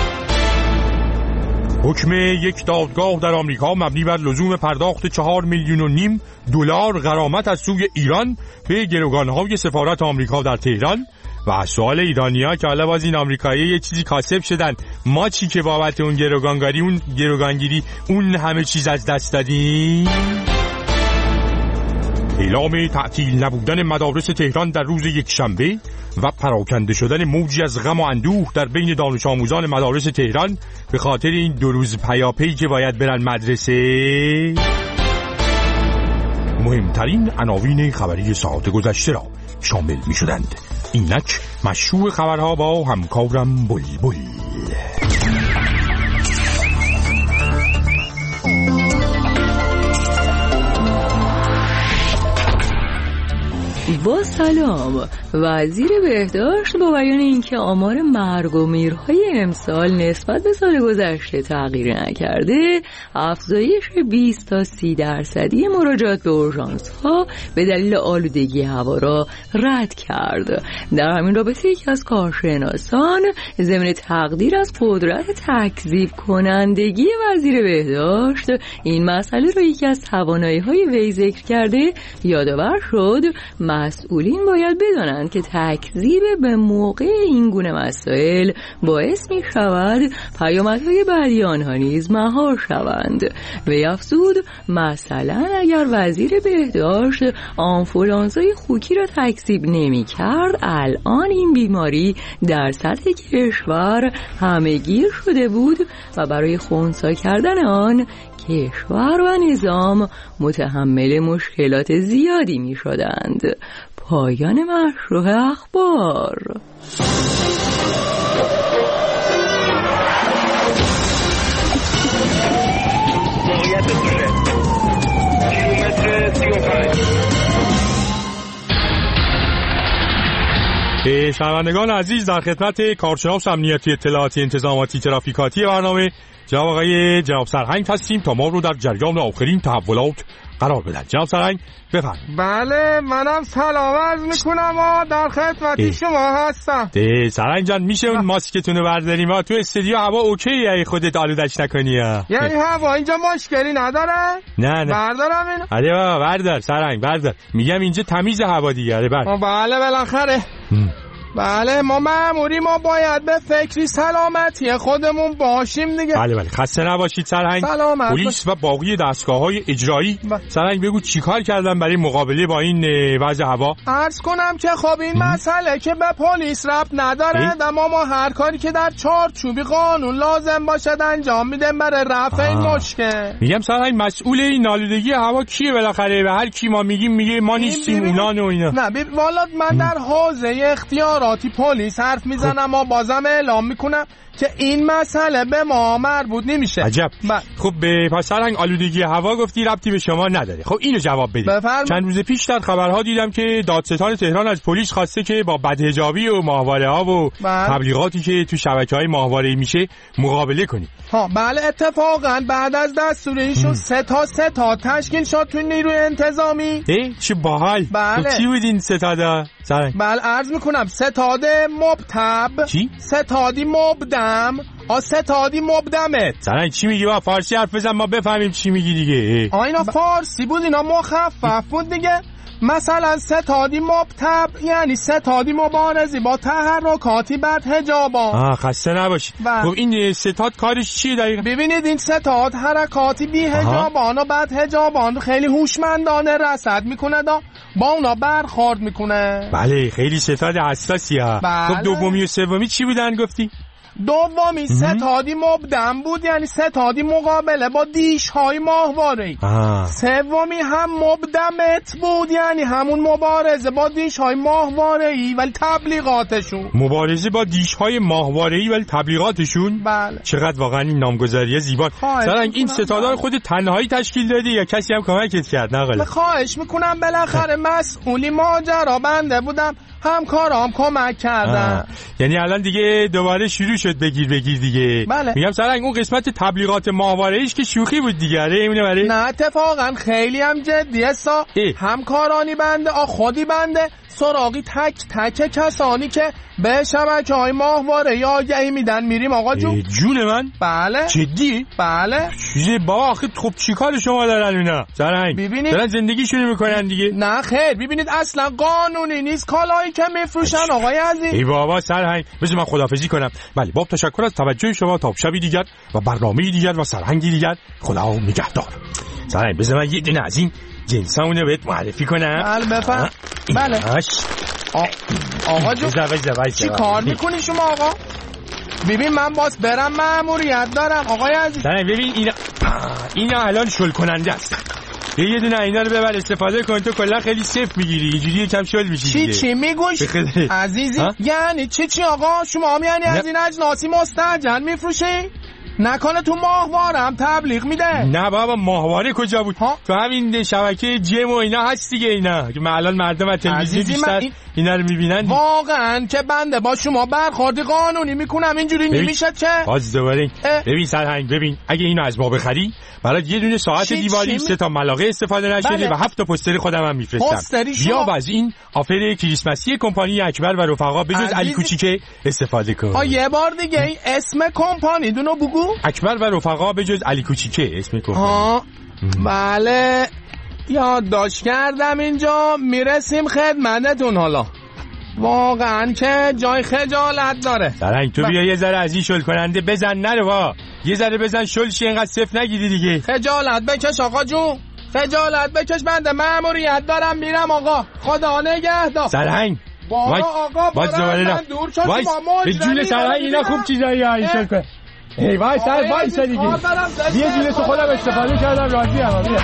Q: حکم یک دادگاه در آمریکا مبنی بر لزوم پرداخت چهار میلیون و نیم دلار غرامت از سوی ایران به گروگان‌های سفارت آمریکا در تهران و سوال ایرانی‌ها که حالا باز این آمریکایی یه چیزی کاسب شدن، ما چی که بابت اون گروگانگاری اون گروگانگیری اون همه چیز از دست دادیم. اعلام تعطیل نبودن مدارس تهران در روز یک شنبه و پراکنده شدن موجی از غم و اندوه در بین دانش آموزان مدارس تهران به خاطر این دو روز پیاپی که باید برن مدرسه. مهمترین عناوین خبری ساعت گذشته را شامل می شدند. اینک مشروع خبرها با همکارم بلبل.
R: با سلام. وزیر بهداشت با بیان اینکه آمار مرگ و میرهای امسال نسبت به سال گذشته تغییر نکرده، افزایش بیست تا سی درصدی مراجعات به اورژانس ها به دلیل آلودگی هوا را رد کرد. در همین رابطه یکی از کارشناسان ضمن تقدیر از قدرت تکذیب کنندگی وزیر بهداشت این مسئله را یکی از توانایی‌های وی ذکر کرده یادآور شد مسئولین باید بدانند که تکذیب به موقع این گونه مسائل باعث می شود پیامدهای بعدی آنها نیز مهار شوند. وی افزود مثلا اگر وزیر بهداشت آنفولانزای خوکی را تکذیب نمی کرد، الان این بیماری در سطح کشور همه‌گیر شده بود و برای خنثی کردن آن کشور و نظام متحمل مشکلات زیادی می شدند. پایان مشروع اخبار.
Q: شنوندگان عزیز، در خدمت کارشناس امنیتی اطلاعاتی انتظاماتی ترافیکاتی برنامه جناب آقای جناب سرهنگ هستیم تا ما رو در جریان آخرین تحولات قرار بدن. جناب سرهنگ بفرمایید.
S: بله منم سلام عرض میکنم و در خدمت شما هستم.
Q: ده سرهنگ جان میشه اون ماسکتون رو برداریم ها؟ تو استودیو هوا اوکی ای خودت آلودش نکنی ها؟
S: یعنی هوا اینجا مشکلی نداره؟
Q: نه نه
S: بردارم اینو؟
Q: آره بابا بردار سرهنگ بردار. میگم اینجا تمیز هوا دیگه. آره بله
S: بالاخره بله ما مأموری ما باید به فکری سلامتی خودمون باشیم دیگه.
Q: بله بله خسته نباشید سرهنگ. پلیس و باقی دستگاه‌های اجرایی ب... سرهنگ بگو چیکار کردن برای مقابله با این وضع هوا؟
S: عرض کنم که خب این مسئله که به پلیس ربط نداره، اما ما هر کاری که در چارچوب قانون لازم باشد انجام میدیم برای رفع این مشکل.
Q: میگم سرهنگ مسئول این آلودگی هوا کیه بالاخره؟ به هر کی ما میگیم میگه ما نیستیم اونان و اینا.
S: نه ببین والا من در حوزه اختیار پلیس حرف میزنم ما بازم اعلام میکنم که این مسئله به ما مربوط نمیشه.
Q: عجب. خب به پس سرهنگ آلودگی هوا گفتی ربطی به شما نداره. خب اینو جواب بدید.
S: بفرم.
Q: چند روز پیش در خبرها دیدم که دادستان تهران از پلیس خواسته که با بدحجابی و ماهواره ها و بله. تبلیغاتی که تو شبکه‌های ماهواره‌ای میشه مقابله کنی.
S: ها بله اتفاقا بعد از دستور ایشون سه تا سه تا تشکیل شد تو نیروی انتظامی.
Q: ای چه باحال.
S: بله.
Q: چی بودین ستادا؟ سرهنگ.
S: بله عرض میکنم ستاد مبتب.
Q: چی؟
S: ستادی مبدم. آ ستادی مبدمت.
Q: سرهنگ چی میگی؟ با فارسی حرف بزن ما بفهمیم چی میگی دیگه.
S: آ اینا فارسی بود، اینا مخفف بود دیگه. مثلا ستادی مبتب یعنی ستادی مبارزی با تحرکاتی بعد حجابان.
Q: آه خسته نباشید. خب این ستاد کارش چیه دقیقا؟
S: ببینید این ستاد حرکاتی بی حجابان و بعد حجابان خیلی هوشمندانه رصد میکنه دا با اونا برخورد میکنه.
Q: بله خیلی ستاد حساسی ها.
S: بله.
Q: خب دومی و سومی چی بودن گفتی؟
S: دومی ستادی مبدم بود یعنی ستادی مقابله با دیش های ماهواره‌ای. سومی هم مبدمت بود یعنی همون مبارزه با دیش های ماهواره‌ای ولی تبلیغاتشون.
Q: مبارزه با دیش های ماهواره‌ای ولی تبلیغاتشون؟
S: بله.
Q: چقدر واقعا این نامگذاری زیبا. سرهنگ این ستادا رو خود تنهایی تشکیل دادی یا کسی هم کمکت کرد؟ نقل.
S: خواهش میکنم بالاخره مسئولی ماجرا بنده بودم، همکارام کمک کردن.
Q: یعنی الان دیگه دوباره شروع شد بگیر بگیر دیگه.
S: بله.
Q: میگم سرهنگ اون قسمت تبلیغات ماهواره ایش که شوخی بود دیگه. آره ایمونه برای
S: نه اتفاقا خیلی هم جدیه سا. همکارانی بنده آ خودی بنده سراغی تک تک کسانی که به شبکه‌های ماهواره یا آگهی میدن میریم آقا جون.
Q: جون من؟
S: بله.
Q: جدی؟
S: بله.
Q: چیزه بابا آخه خب چیکار شما دارن اینا؟ سرهنگ
S: ببینید
Q: دارن زندگیشونو میکنن دیگه.
S: نه خیر ببینید اصلا قانونی نیست کالایی که میفروشن آقای عزیز.
Q: ای بابا سرهنگ بذار من خداحافظی کنم. بله با تشکر از توجه شما تا شبی دیگر و برنامه‌ای دیگر و سرهنگی دیگر. خدا نگهدار. سرهنگ بذار من یه دونه از این جنسامونو بهت معرفی کنم.
S: بله بفهم. بله آقا جون چی کار میکنی شما آقا؟ ببین من باز برم مأموریت دارم آقای عزیز.
Q: نه ببین اینا اینا الان شل کننده است. یه دونه اینا رو ببر استفاده کن تو کلا خیلی سیف میگیری اینجوری یکم شل میشی
S: چی چی میگوش عزیزی؟ یعنی چی چی آقا شما هم یعنی از این اجناسی مستعجل میفروشی؟ نکنه تو ماهواره هم تبلیغ میده؟
Q: نه بابا ماهواره کجا بود ها؟ تو همین شبکه جیم و اینا هست دیگه اینا که الان مردم از تلویزیون بیشتر این... اینا رو میبینن.
S: واقعا که بنده با شما برخورد قانونی میکنم اینجوری نمیشه که
Q: باز دوباره ببین سرهنگ ببین اگه اینو از ما بخری برات یه دونه ساعت دیواری سه تا ملاقه استفاده نشده بله. و هفت تا پوستر خودم هم میفرستم. بیا باز این آفر کریسمسی کمپانی اکبر و رفقا بجز علی کوچیکه استفاده کن.
S: آ یه بار دیگه این اسم کمپانی دونو بگو.
Q: اکبر و رفقا بجز علی کوچیکه اسم کمپانی.
S: ها بله یادداشت کردم اینجا میرسیم خدمتتون. حالا واقعا که جای خجالت داره.
Q: سرهنگ تو بیا یه ذره از این شل کننده بزن نره وا یه ذره بزن شل شی اینقدر صفر نگیری دیگه.
S: خجالت بکش آقا جون خجالت بکش بنده مأموریت دارم میرم آقا خدا نگهدار.
Q: سرهنگ
S: بابا آقا برام دور شد ما موج
Q: جون سرهنگ اینا خوب چیزایی هایی شل کن. ای وای سر وای سر دیگه یه جوری تو خودم استفاده کردم راضی ام. بیا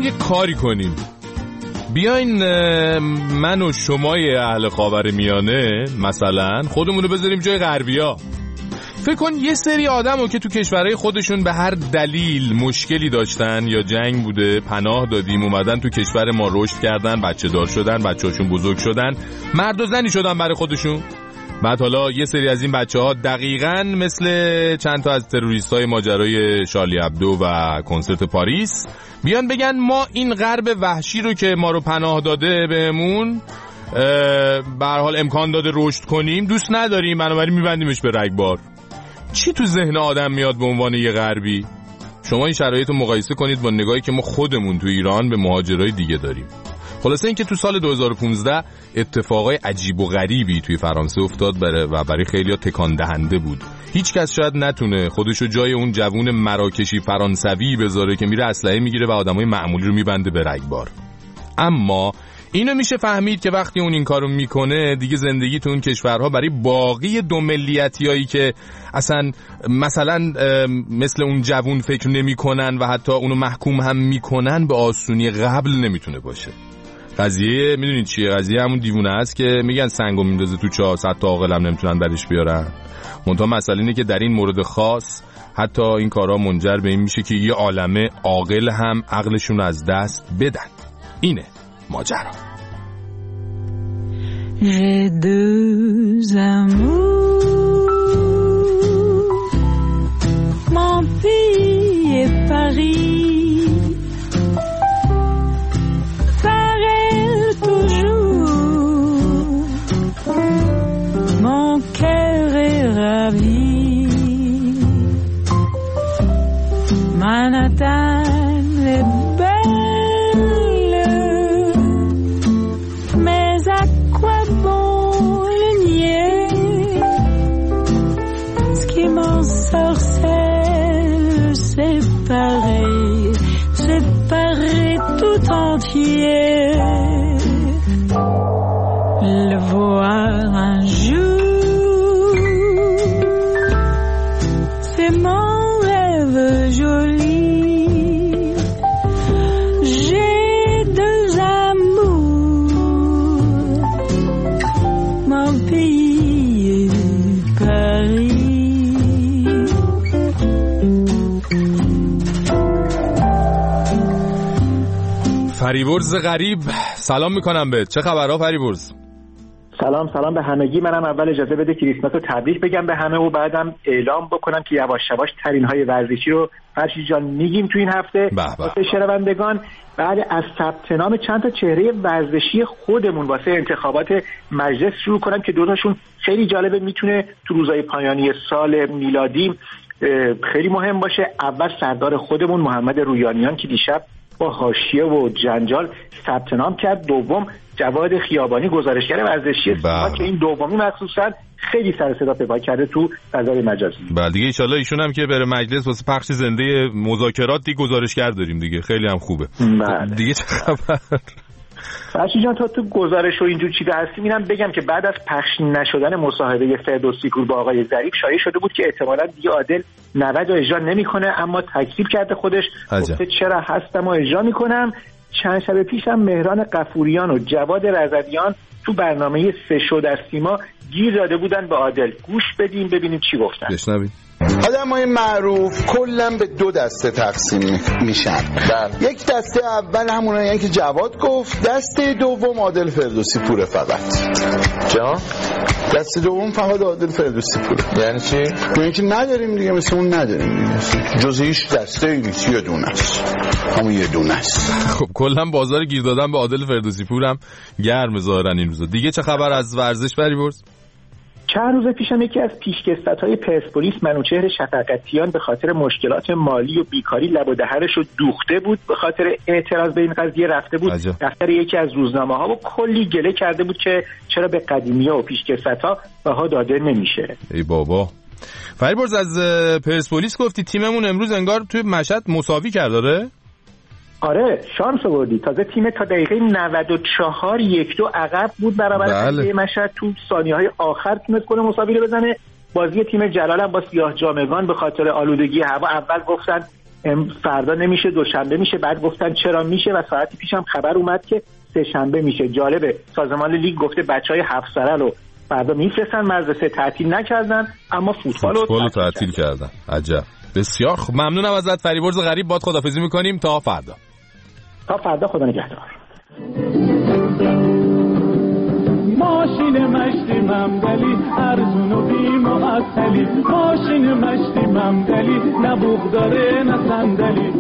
B: یه کاری کنیم، بیاین من و شمای اهل خاورمیانه مثلا خودمون رو بذاریم جای غربیا. فکر کن یه سری آدمو که تو کشورهای خودشون به هر دلیل مشکلی داشتن یا جنگ بوده پناه دادیم، اومدن تو کشور ما رشد کردن، بچه دار شدن، بچه‌هاشون بزرگ شدن، مرد و زنی شدن برای خودشون. بعد حالا یه سری از این بچه‌ها دقیقاً مثل چند تا از تروریست‌های ماجرای شارلی ابدو و کنسرت پاریس بیان بگن ما این غرب وحشی رو که ما رو پناه داده بهمون به هر حال امکان داده رشد کنیم دوست نداریم، بنابراین میبندیمش به رگبار. چی تو ذهن آدم میاد به عنوان یه غربی؟ شما این شرایط رو مقایسه کنید با نگاهی که ما خودمون تو ایران به مهاجرای دیگه داریم. خلاصه این که تو سال دو هزار و پانزده اتفاقای عجیب و غریبی توی فرانسه افتاد بره و برای خیلی‌ها تکان دهنده بود. هیچ کس شاید نتونه خودشو جای اون جوون مراکشی فرانسوی بذاره که میره اسلحه میگیره و آدمای معمولی رو میبنده به رگبار. اما اینو میشه فهمید که وقتی اون این کارو میکنه دیگه زندگی تو اون کشورها برای باقی دو ملیتیایی که اصلا مثلا مثل اون جوون فکر نمیکنن و حتی اونو محکوم هم میکنن به آسونی قبل نمیتونه باشه. قضیه میدونید چیه؟ قضیه همون دیوونه است که میگن سنگو میندازه تو چاه، صد تا عاقل هم نمیتونن درش بیارن. منتها مسئله اینه که در این مورد خاص حتی این کارا منجر به این میشه که یه عالمه عاقل هم عقلشون رو از دست بدن. اینه ماجرا.
P: J'ai deux amours, mon pays et Paris, pareil toujours, mon cœur est ravi, Manhattan est le voir un jour, c'est mon rêve joli. J'ai deux amours, mon pays et Paris.
B: فریبرز غریب سلام میکنم بهت. چه خبرها فریبرز؟
M: سلام سلام به همگی. منم اول اجازه بده کریسمس رو تبریک بگم به همه و بعدم اعلام بکنم که یواش یواش ترین های ورزشی رو فرشید جان میگیم تو این هفته واسه شنوندگان. بعد از ثبت نام چند تا چهره ورزشی خودمون واسه انتخابات مجلس شروع کنم که دو تاشون خیلی جالبه، میتونه تو روزهای پایانی سال میلادی خیلی مهم باشه. اول سردار خودمون محمد رویانیان که دیشب با حاشیه و جنجال ثبت نام کرد. دوم جواد خیابانی گزارشگر ورزشی سیما که این دومی مخصوصا خیلی سر صدا پیدا کرده تو فضای مجازی.
B: بعد دیگه ان شاءالله ایشون هم که بره مجلس واسه پخش زنده مذاکرات دیگه گزارشگر داریم دیگه، خیلی هم خوبه.
M: بله.
B: دیگه چه خبر؟
M: فرشید جان تا تو گزارش و اینجور چیزا هستیم اینم بگم که بعد از پخش نشدن مصاحبه فردوسی پور با آقای ظریف شایع شده بود که احتمالاً دیگه عادل نود رو اجرا نمیکنه، اما تکذیب کرده خودش، گفته چرا هستم و اجرا میکنم. چند شب پیش هم مهران قفوریان و جواد رضویان تو برنامه سه شو در سیما گیر داده بودن به عادل. گوش بدیم ببینیم چی گفتن.
B: بشنویم.
T: آدمای معروف کلا به دو دسته تقسیم میشن. یک دسته اول همونایی که جواد گفت، دسته دوم عادل فردوسی پور فقط. جا؟ دسته دوم فقط عادل فردوسی پور. یعنی چی؟ یعنی که نداریم دیگه، مثل اون نداریم دیگه. جز هیچ دسته نیست، یه دونه است. همون یه دونه است.
B: خب کلا بازار گیر دادن به عادل فردوسی پورم گرم ظاهرا این روزا. دیگه چه خبر از ورزش فریبرز؟
M: چند روز پیشم یکی از پیشکسوت‌های پرسپولیس منوچهر شفقتیان به خاطر مشکلات مالی و بیکاری لب و دهنش رو دوخته بود. به خاطر اعتراض به این قضیه رفته بود دفتر یکی از روزنامه‌ها و کلی گله کرده بود که چرا به قدیمی‌ها و پیشکسوت‌ها بها داده نمیشه.
B: ای بابا. فریبرز از پرسپولیس گفتی تیممون امروز انگار توی مشهد مساوی کرد داره؟
M: آره شانس آوردی. تازه تیم تا دقیقه نود و چهار یک دو عقب بود برابر بله. مشهد تو ثانیه‌های آخر تونست گل مساوی رو بزنه. بازی تیم جلال هم با سیاه جامگان به خاطر آلودگی هوا اول گفتن فردا نمیشه دوشنبه میشه، بعد گفتن چرا میشه و ساعتی پیشم خبر اومد که سه شنبه میشه. جالبه سازمان لیگ گفته بچهای هفت سره رو فردا میفرستن مدرسه، تعطیل نکردن اما فوتبال رو
B: تعطیل کردن. عجب. بسیار خوب، ممنونم ازت فریبرز غریب. باد خداحافظی میکنیم تا فردا.
M: تا فردا، خدا نگهدار.
G: ماشین مشتی ممدلی ارزون و بی معطلی، ماشین مشتی ممدلی نه بوق داره نه صندلی.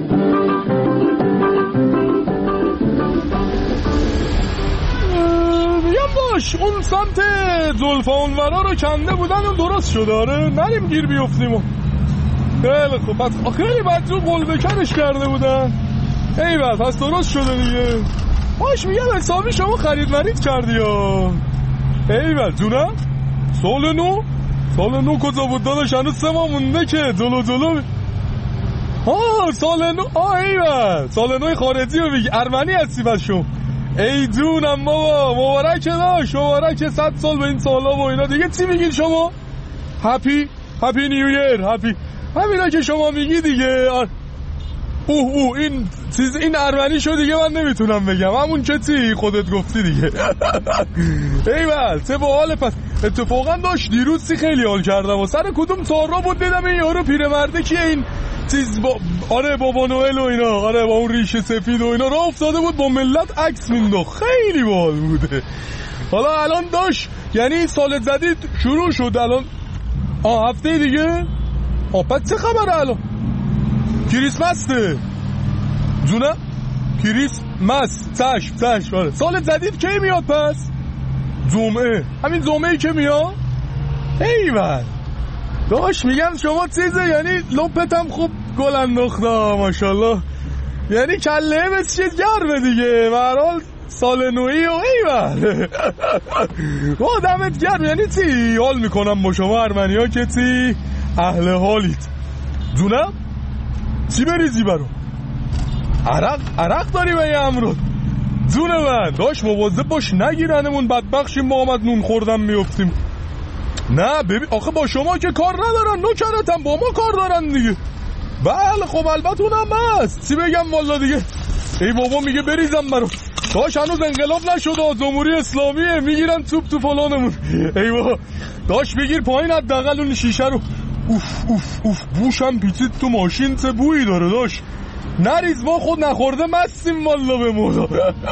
S: میگم باش اون سمت زلفا اونورا رو کنده بودن و درست شده. آره نریم گیر بیفتیم و خیلی خوب. پس خیلی بدجور قلبکرش کرده بودن. ایول پس درست شده دیگه. باش میگم حسابی شما خرید مرید کردی یا ایول جونم. سال نو سال نو کجا بود داداش؟ هنوز سه ماه مونده که جلو جلو. ها سال نو. آه ایول سال نوی خارجی رو میگی، ارمنی هستی بس شما. ای جونم بابا، مبارک داشت، مبارک صد سال به این سالا و اینا. دیگه چی میگین شما؟ هپی هپی نیو ایر، هپی همینا که شما میگی دیگه. اوه اوه این چیز این ارمنی شو دیگه من نمیتونم بگم، همون که چی خودت گفتی دیگه. ایول چه باحال. پس اتفاقا داشت دیروز سی خیلی حال کردم و سر کدوم سارا بود دیدم این یارو پیرمرده که این چیز با... آره بابا نوئل و اینا، آره با اون ریش سفید و اینا راه افتاده بود با ملت عکس مینداخت. خیلی باحال بوده. حالا الان داشت یعنی سال جدید شروع شد الان. آه هفته دیگه. آه پس چه خبره الان؟ کریسمسه جونه؟ کریسمس چشم چشم. آره سال جدید کی میاد پس؟ جمعه. همین جمعه‌ای که میاد؟ ایول داش میگم شما چیزه یعنی لپتم خوب گل انداخته ماشاءالله، یعنی کله بسید گرمه دیگه. برحال سال نوئی و ایول با دمت گرم. یعنی چی حال میکنم با شما ارمنی ها که چی اهل حالید. جونم چی بریزی برو؟ عرق عرق داری به یه امرود. جون من داش مواظب باش نگیرنمون بدبخشیم ما آمد نون خوردم میفتیم. نه ببین آخه با شما که کار ندارن، نوکرتم با ما کار دارن دیگه. بله خب البته اونم هست. چی بگم والا دیگه. ای بابا میگه بریزم برو. داش هنوز انقلاب نشده، جمهوری اسلامیه، میگیرن توپ تو فلانمون. ای بابا داش بگیر پایین حداقل اون شیشه رو. اوف اوف اوف بوشم پیچید تو ماشین، چه بویی داره داش. نریز ما خود نخورده مستیم والا به مولا.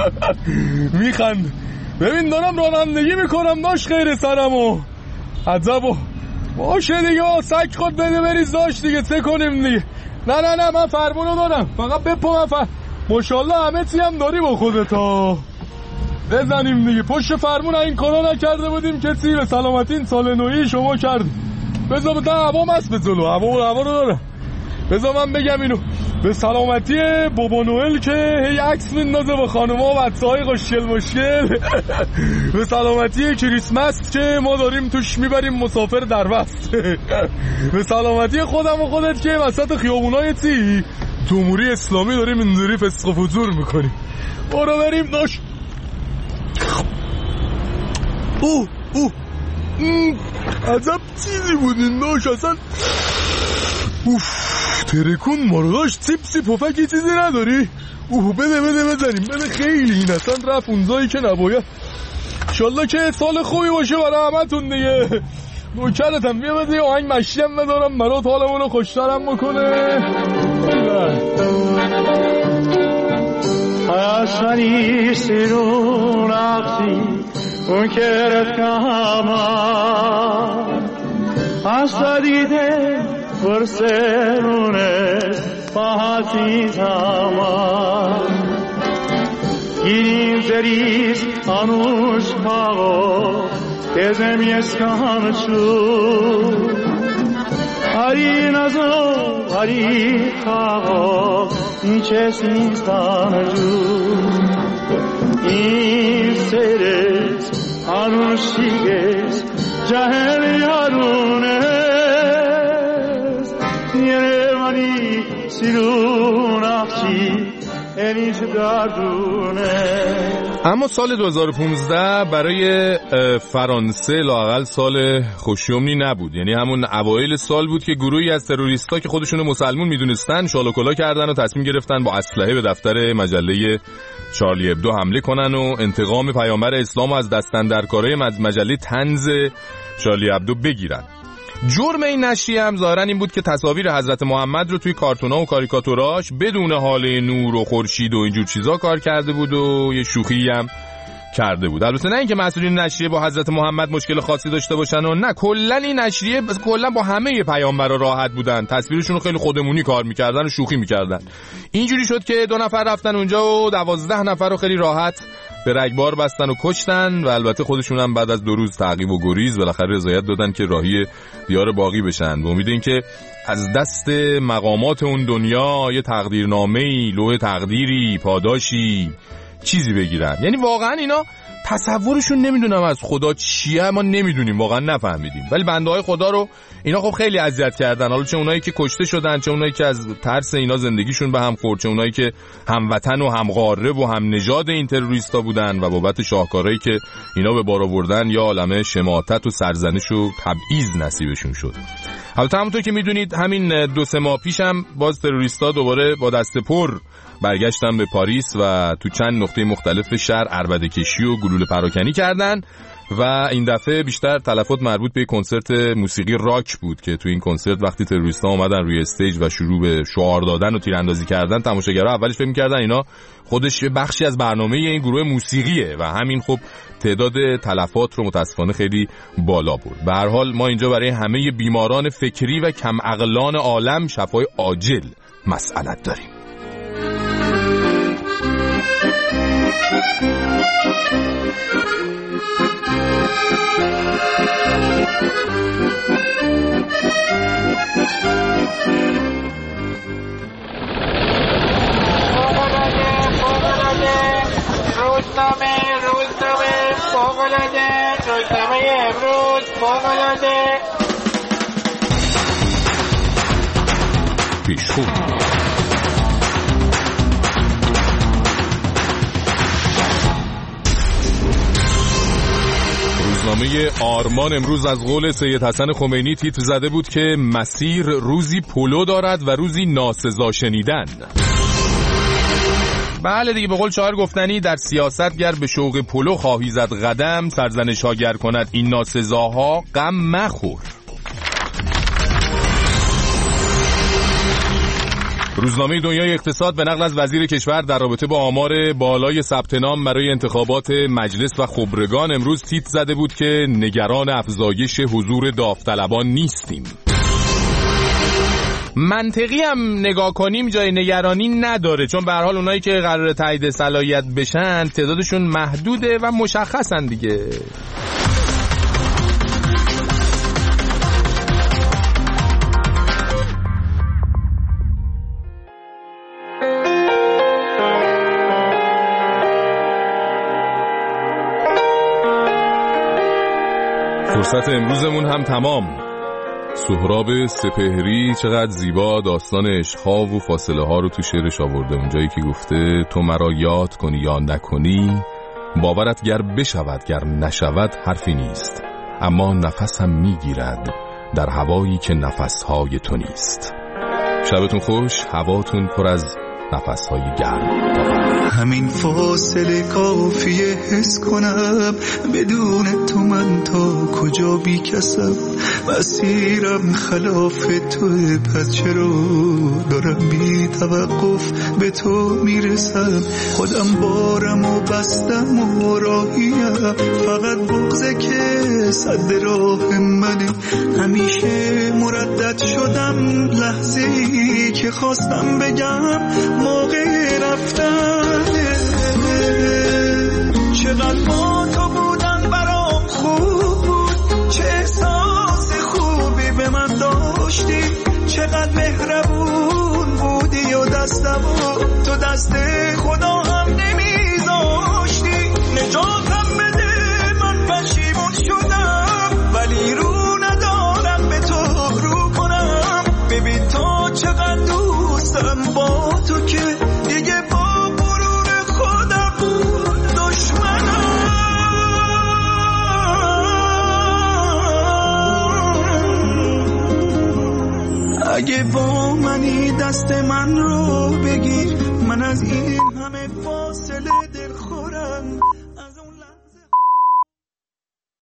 S: میخند. ببین دارم رانندگی میکنم داش غیر سرمو. عجبا باشه دیگه سگ خود بده بریز داشت دیگه چه کنیم دیگه. نه نه نه من فرمونو دارم فقط بپا من فر ماشاءالله همه چی هم داری با خودتا بزنیم دیگه. پشت فرمون این کارا نکرده بودیم که چی به سلامتی این سال نوئی شما کردیم. بذار بده هوام هست به جلو هوا هوا رو دارم. بذار من بگم اینو به سلامتی بابا نوئل که هی عکس میندازه با خانوما و بچه‌های خوشگل مشکل. به سلامتی کریسمس که ما داریم توش میبریم مسافر در وست. به سلامتی خودم و خودت که وسط خیابونای چی جمهوری اسلامی داریم اینجوری فسق و فجور میکنیم. برو بریم داش. اوه اوه عجب چیزی بودین داش اصلا. اوف ترکون ما رو داشت. سیپسی پفکی چیزی نداری؟ اوه بده بده بزنیم بده. خیلی این اصلا رفت اونجایی که نباید. انشالله که سال خوبی باشه برای همتون دیگه. نوکرتم بیا بده یه آهنگ مشیم ندارم برات حالمون رو خوشترم بکنه.
G: حسنی سیرون اقسی اون کرت کامر حسا دیده برسرونس پاهاتی تامر گیریم زریز آنوش کاغو تزم یسکان چو هری نزو هری کاغو نیچه سیستان جو این سرس آنوشیگس جهل یارونس یره منی سیرون اخشی
B: اما سال دو هزار و پانزده برای فرانسه لااقل سال خوشیومنی نبود. یعنی همون اوایل سال بود که گروهی از تروریستا که خودشونو مسلمون میدونستن شال و کلا کردن و تصمیم گرفتن با اسلحه به دفتر مجله چارلی ابدو حمله کنن و انتقام پیامبر اسلام از دستاندرکارای مجله طنز چارلی ابدو بگیرن. جرم این نشریه هم ظاهرا این بود که تصاویر حضرت محمد رو توی کارتونا و کاریکاتوراش بدون حاله نور و خورشید و اینجور چیزا کار کرده بود و یه شوخی هم کرده بود. البته نه اینکه مسئولین نشریه با حضرت محمد مشکل خاصی داشته باشن و نه، کلا این نشریه کلا با همه پیامبرا راحت بودن، تصویرشون رو خیلی خودمونی کار میکردن و شوخی میکردن. اینجوری شد که دو نفر رفتن اونجا و دوازده نفر رو خیلی راحت به رگبار بستن و کشتن و البته خودشون هم بعد از دو روز تعقیب و گریز بالاخره رضایت دادن که راهی دیار باقی بشن به امید اینکه از دست مقامات اون دنیا یه تقدیرنامه‌ای، لوح تقدیری، پاداشی چیزی بگیرن. یعنی واقعا اینا تصورشون نمیدونم از خدا چیه، ما نمیدونیم، واقعا نفهمیدیم، ولی بنده های خدا رو اینا خب خیلی اذیت کردن. حالا چه اونایی که کشته شدن، چه اونایی که از ترس اینا زندگیشون به هم خورد، چه اونایی که هموطن و همقاره و هم نژاد این تروریستا بودن و بابت شاهکارهایی که اینا به بار آوردن یا عالمه شماتت و سرزنش و تبعیض نصیبشون شد. البته همونطور که میدونید همین دو سه ماه پیش هم باز تروریستا دوباره با دست پر برگشتن به پاریس و تو چند نقطه مختلف شهر عربده کشی و گلوله پراکنی کردن و این دفعه بیشتر تلفات مربوط به کنسرت موسیقی راک بود که تو این کنسرت وقتی تروریستا اومدن روی استیج و شروع به شعار دادن و تیراندازی کردن، تماشاگرها اولش فکر می‌کردن اینا خودش بخشی از برنامه این گروه موسیقیه و همین خب تعداد تلفات رو متاسفانه خیلی بالا برد. به هر حال ما اینجا برای همه بیماران فکری و کم عقلان عالم شفای عاجل مسئلت داریم.
U: روزنامه روزنامه فوق‌العاده روزنامه امروز فوق‌العاده
B: پیشخون روزنامه آرمان امروز از قول سید حسن خمینی تیتر زده بود که مسیر روزی پلو دارد و روزی ناسزا شنیدن. بله دیگه، به قول شاعر گفتنی در سیاست گر به شوق پلو خواهی زد قدم، سرزنش ها گر کند این ناسزاها غم مخور. روزنامه دنیای اقتصاد به نقل از وزیر کشور در رابطه با آمار بالای ثبت نام برای انتخابات مجلس و خبرگان امروز تیتر زده بود که نگران افزایش حضور داوطلبان نیستیم. منطقی هم نگاه کنیم جای نگرانی نداره، چون به هر حال اونایی که قرار تایید صلاحیت بشن تعدادشون محدوده و مشخصن دیگه. فرصت امروزمون هم تمام. سهراب سپهری چقدر زیبا داستان عشق‌ها و فاصله ها رو تو شعرش آورده، اونجایی که گفته تو مرا یاد کنی یا نکنی، باورت گر بشود گر نشود حرفی نیست، اما نفسم میگیرد در هوایی که نفسهای تو نیست. شبتون خوش، هواتون پر از نفسهای گرم.
V: همین فاصله کافیه حس کنم بدون تو من تا کجا بی کسم، مسیرم خلاف توه پس چرا دارم بی توقف به تو میرسم، خودم بارم و بستم و راهیم، فقط بغضه که صد راه منه، همیشه مردد شدم لحظه‌ای که خواستم بگم موقع رفتن. چقدر با تو بودن برام خوب بود، چه احساس خوبی به من داشتی، چقدر مهربون بودی و دستمو تو دست خدا هم نمیذاشتی، نجاتم بده من پشیمون شدم، ولی رو ندارم به تو رو کنم، ببین تو چقدر دوستم با تو که دیگه با اگه با منی دست من رو بگیر، من از این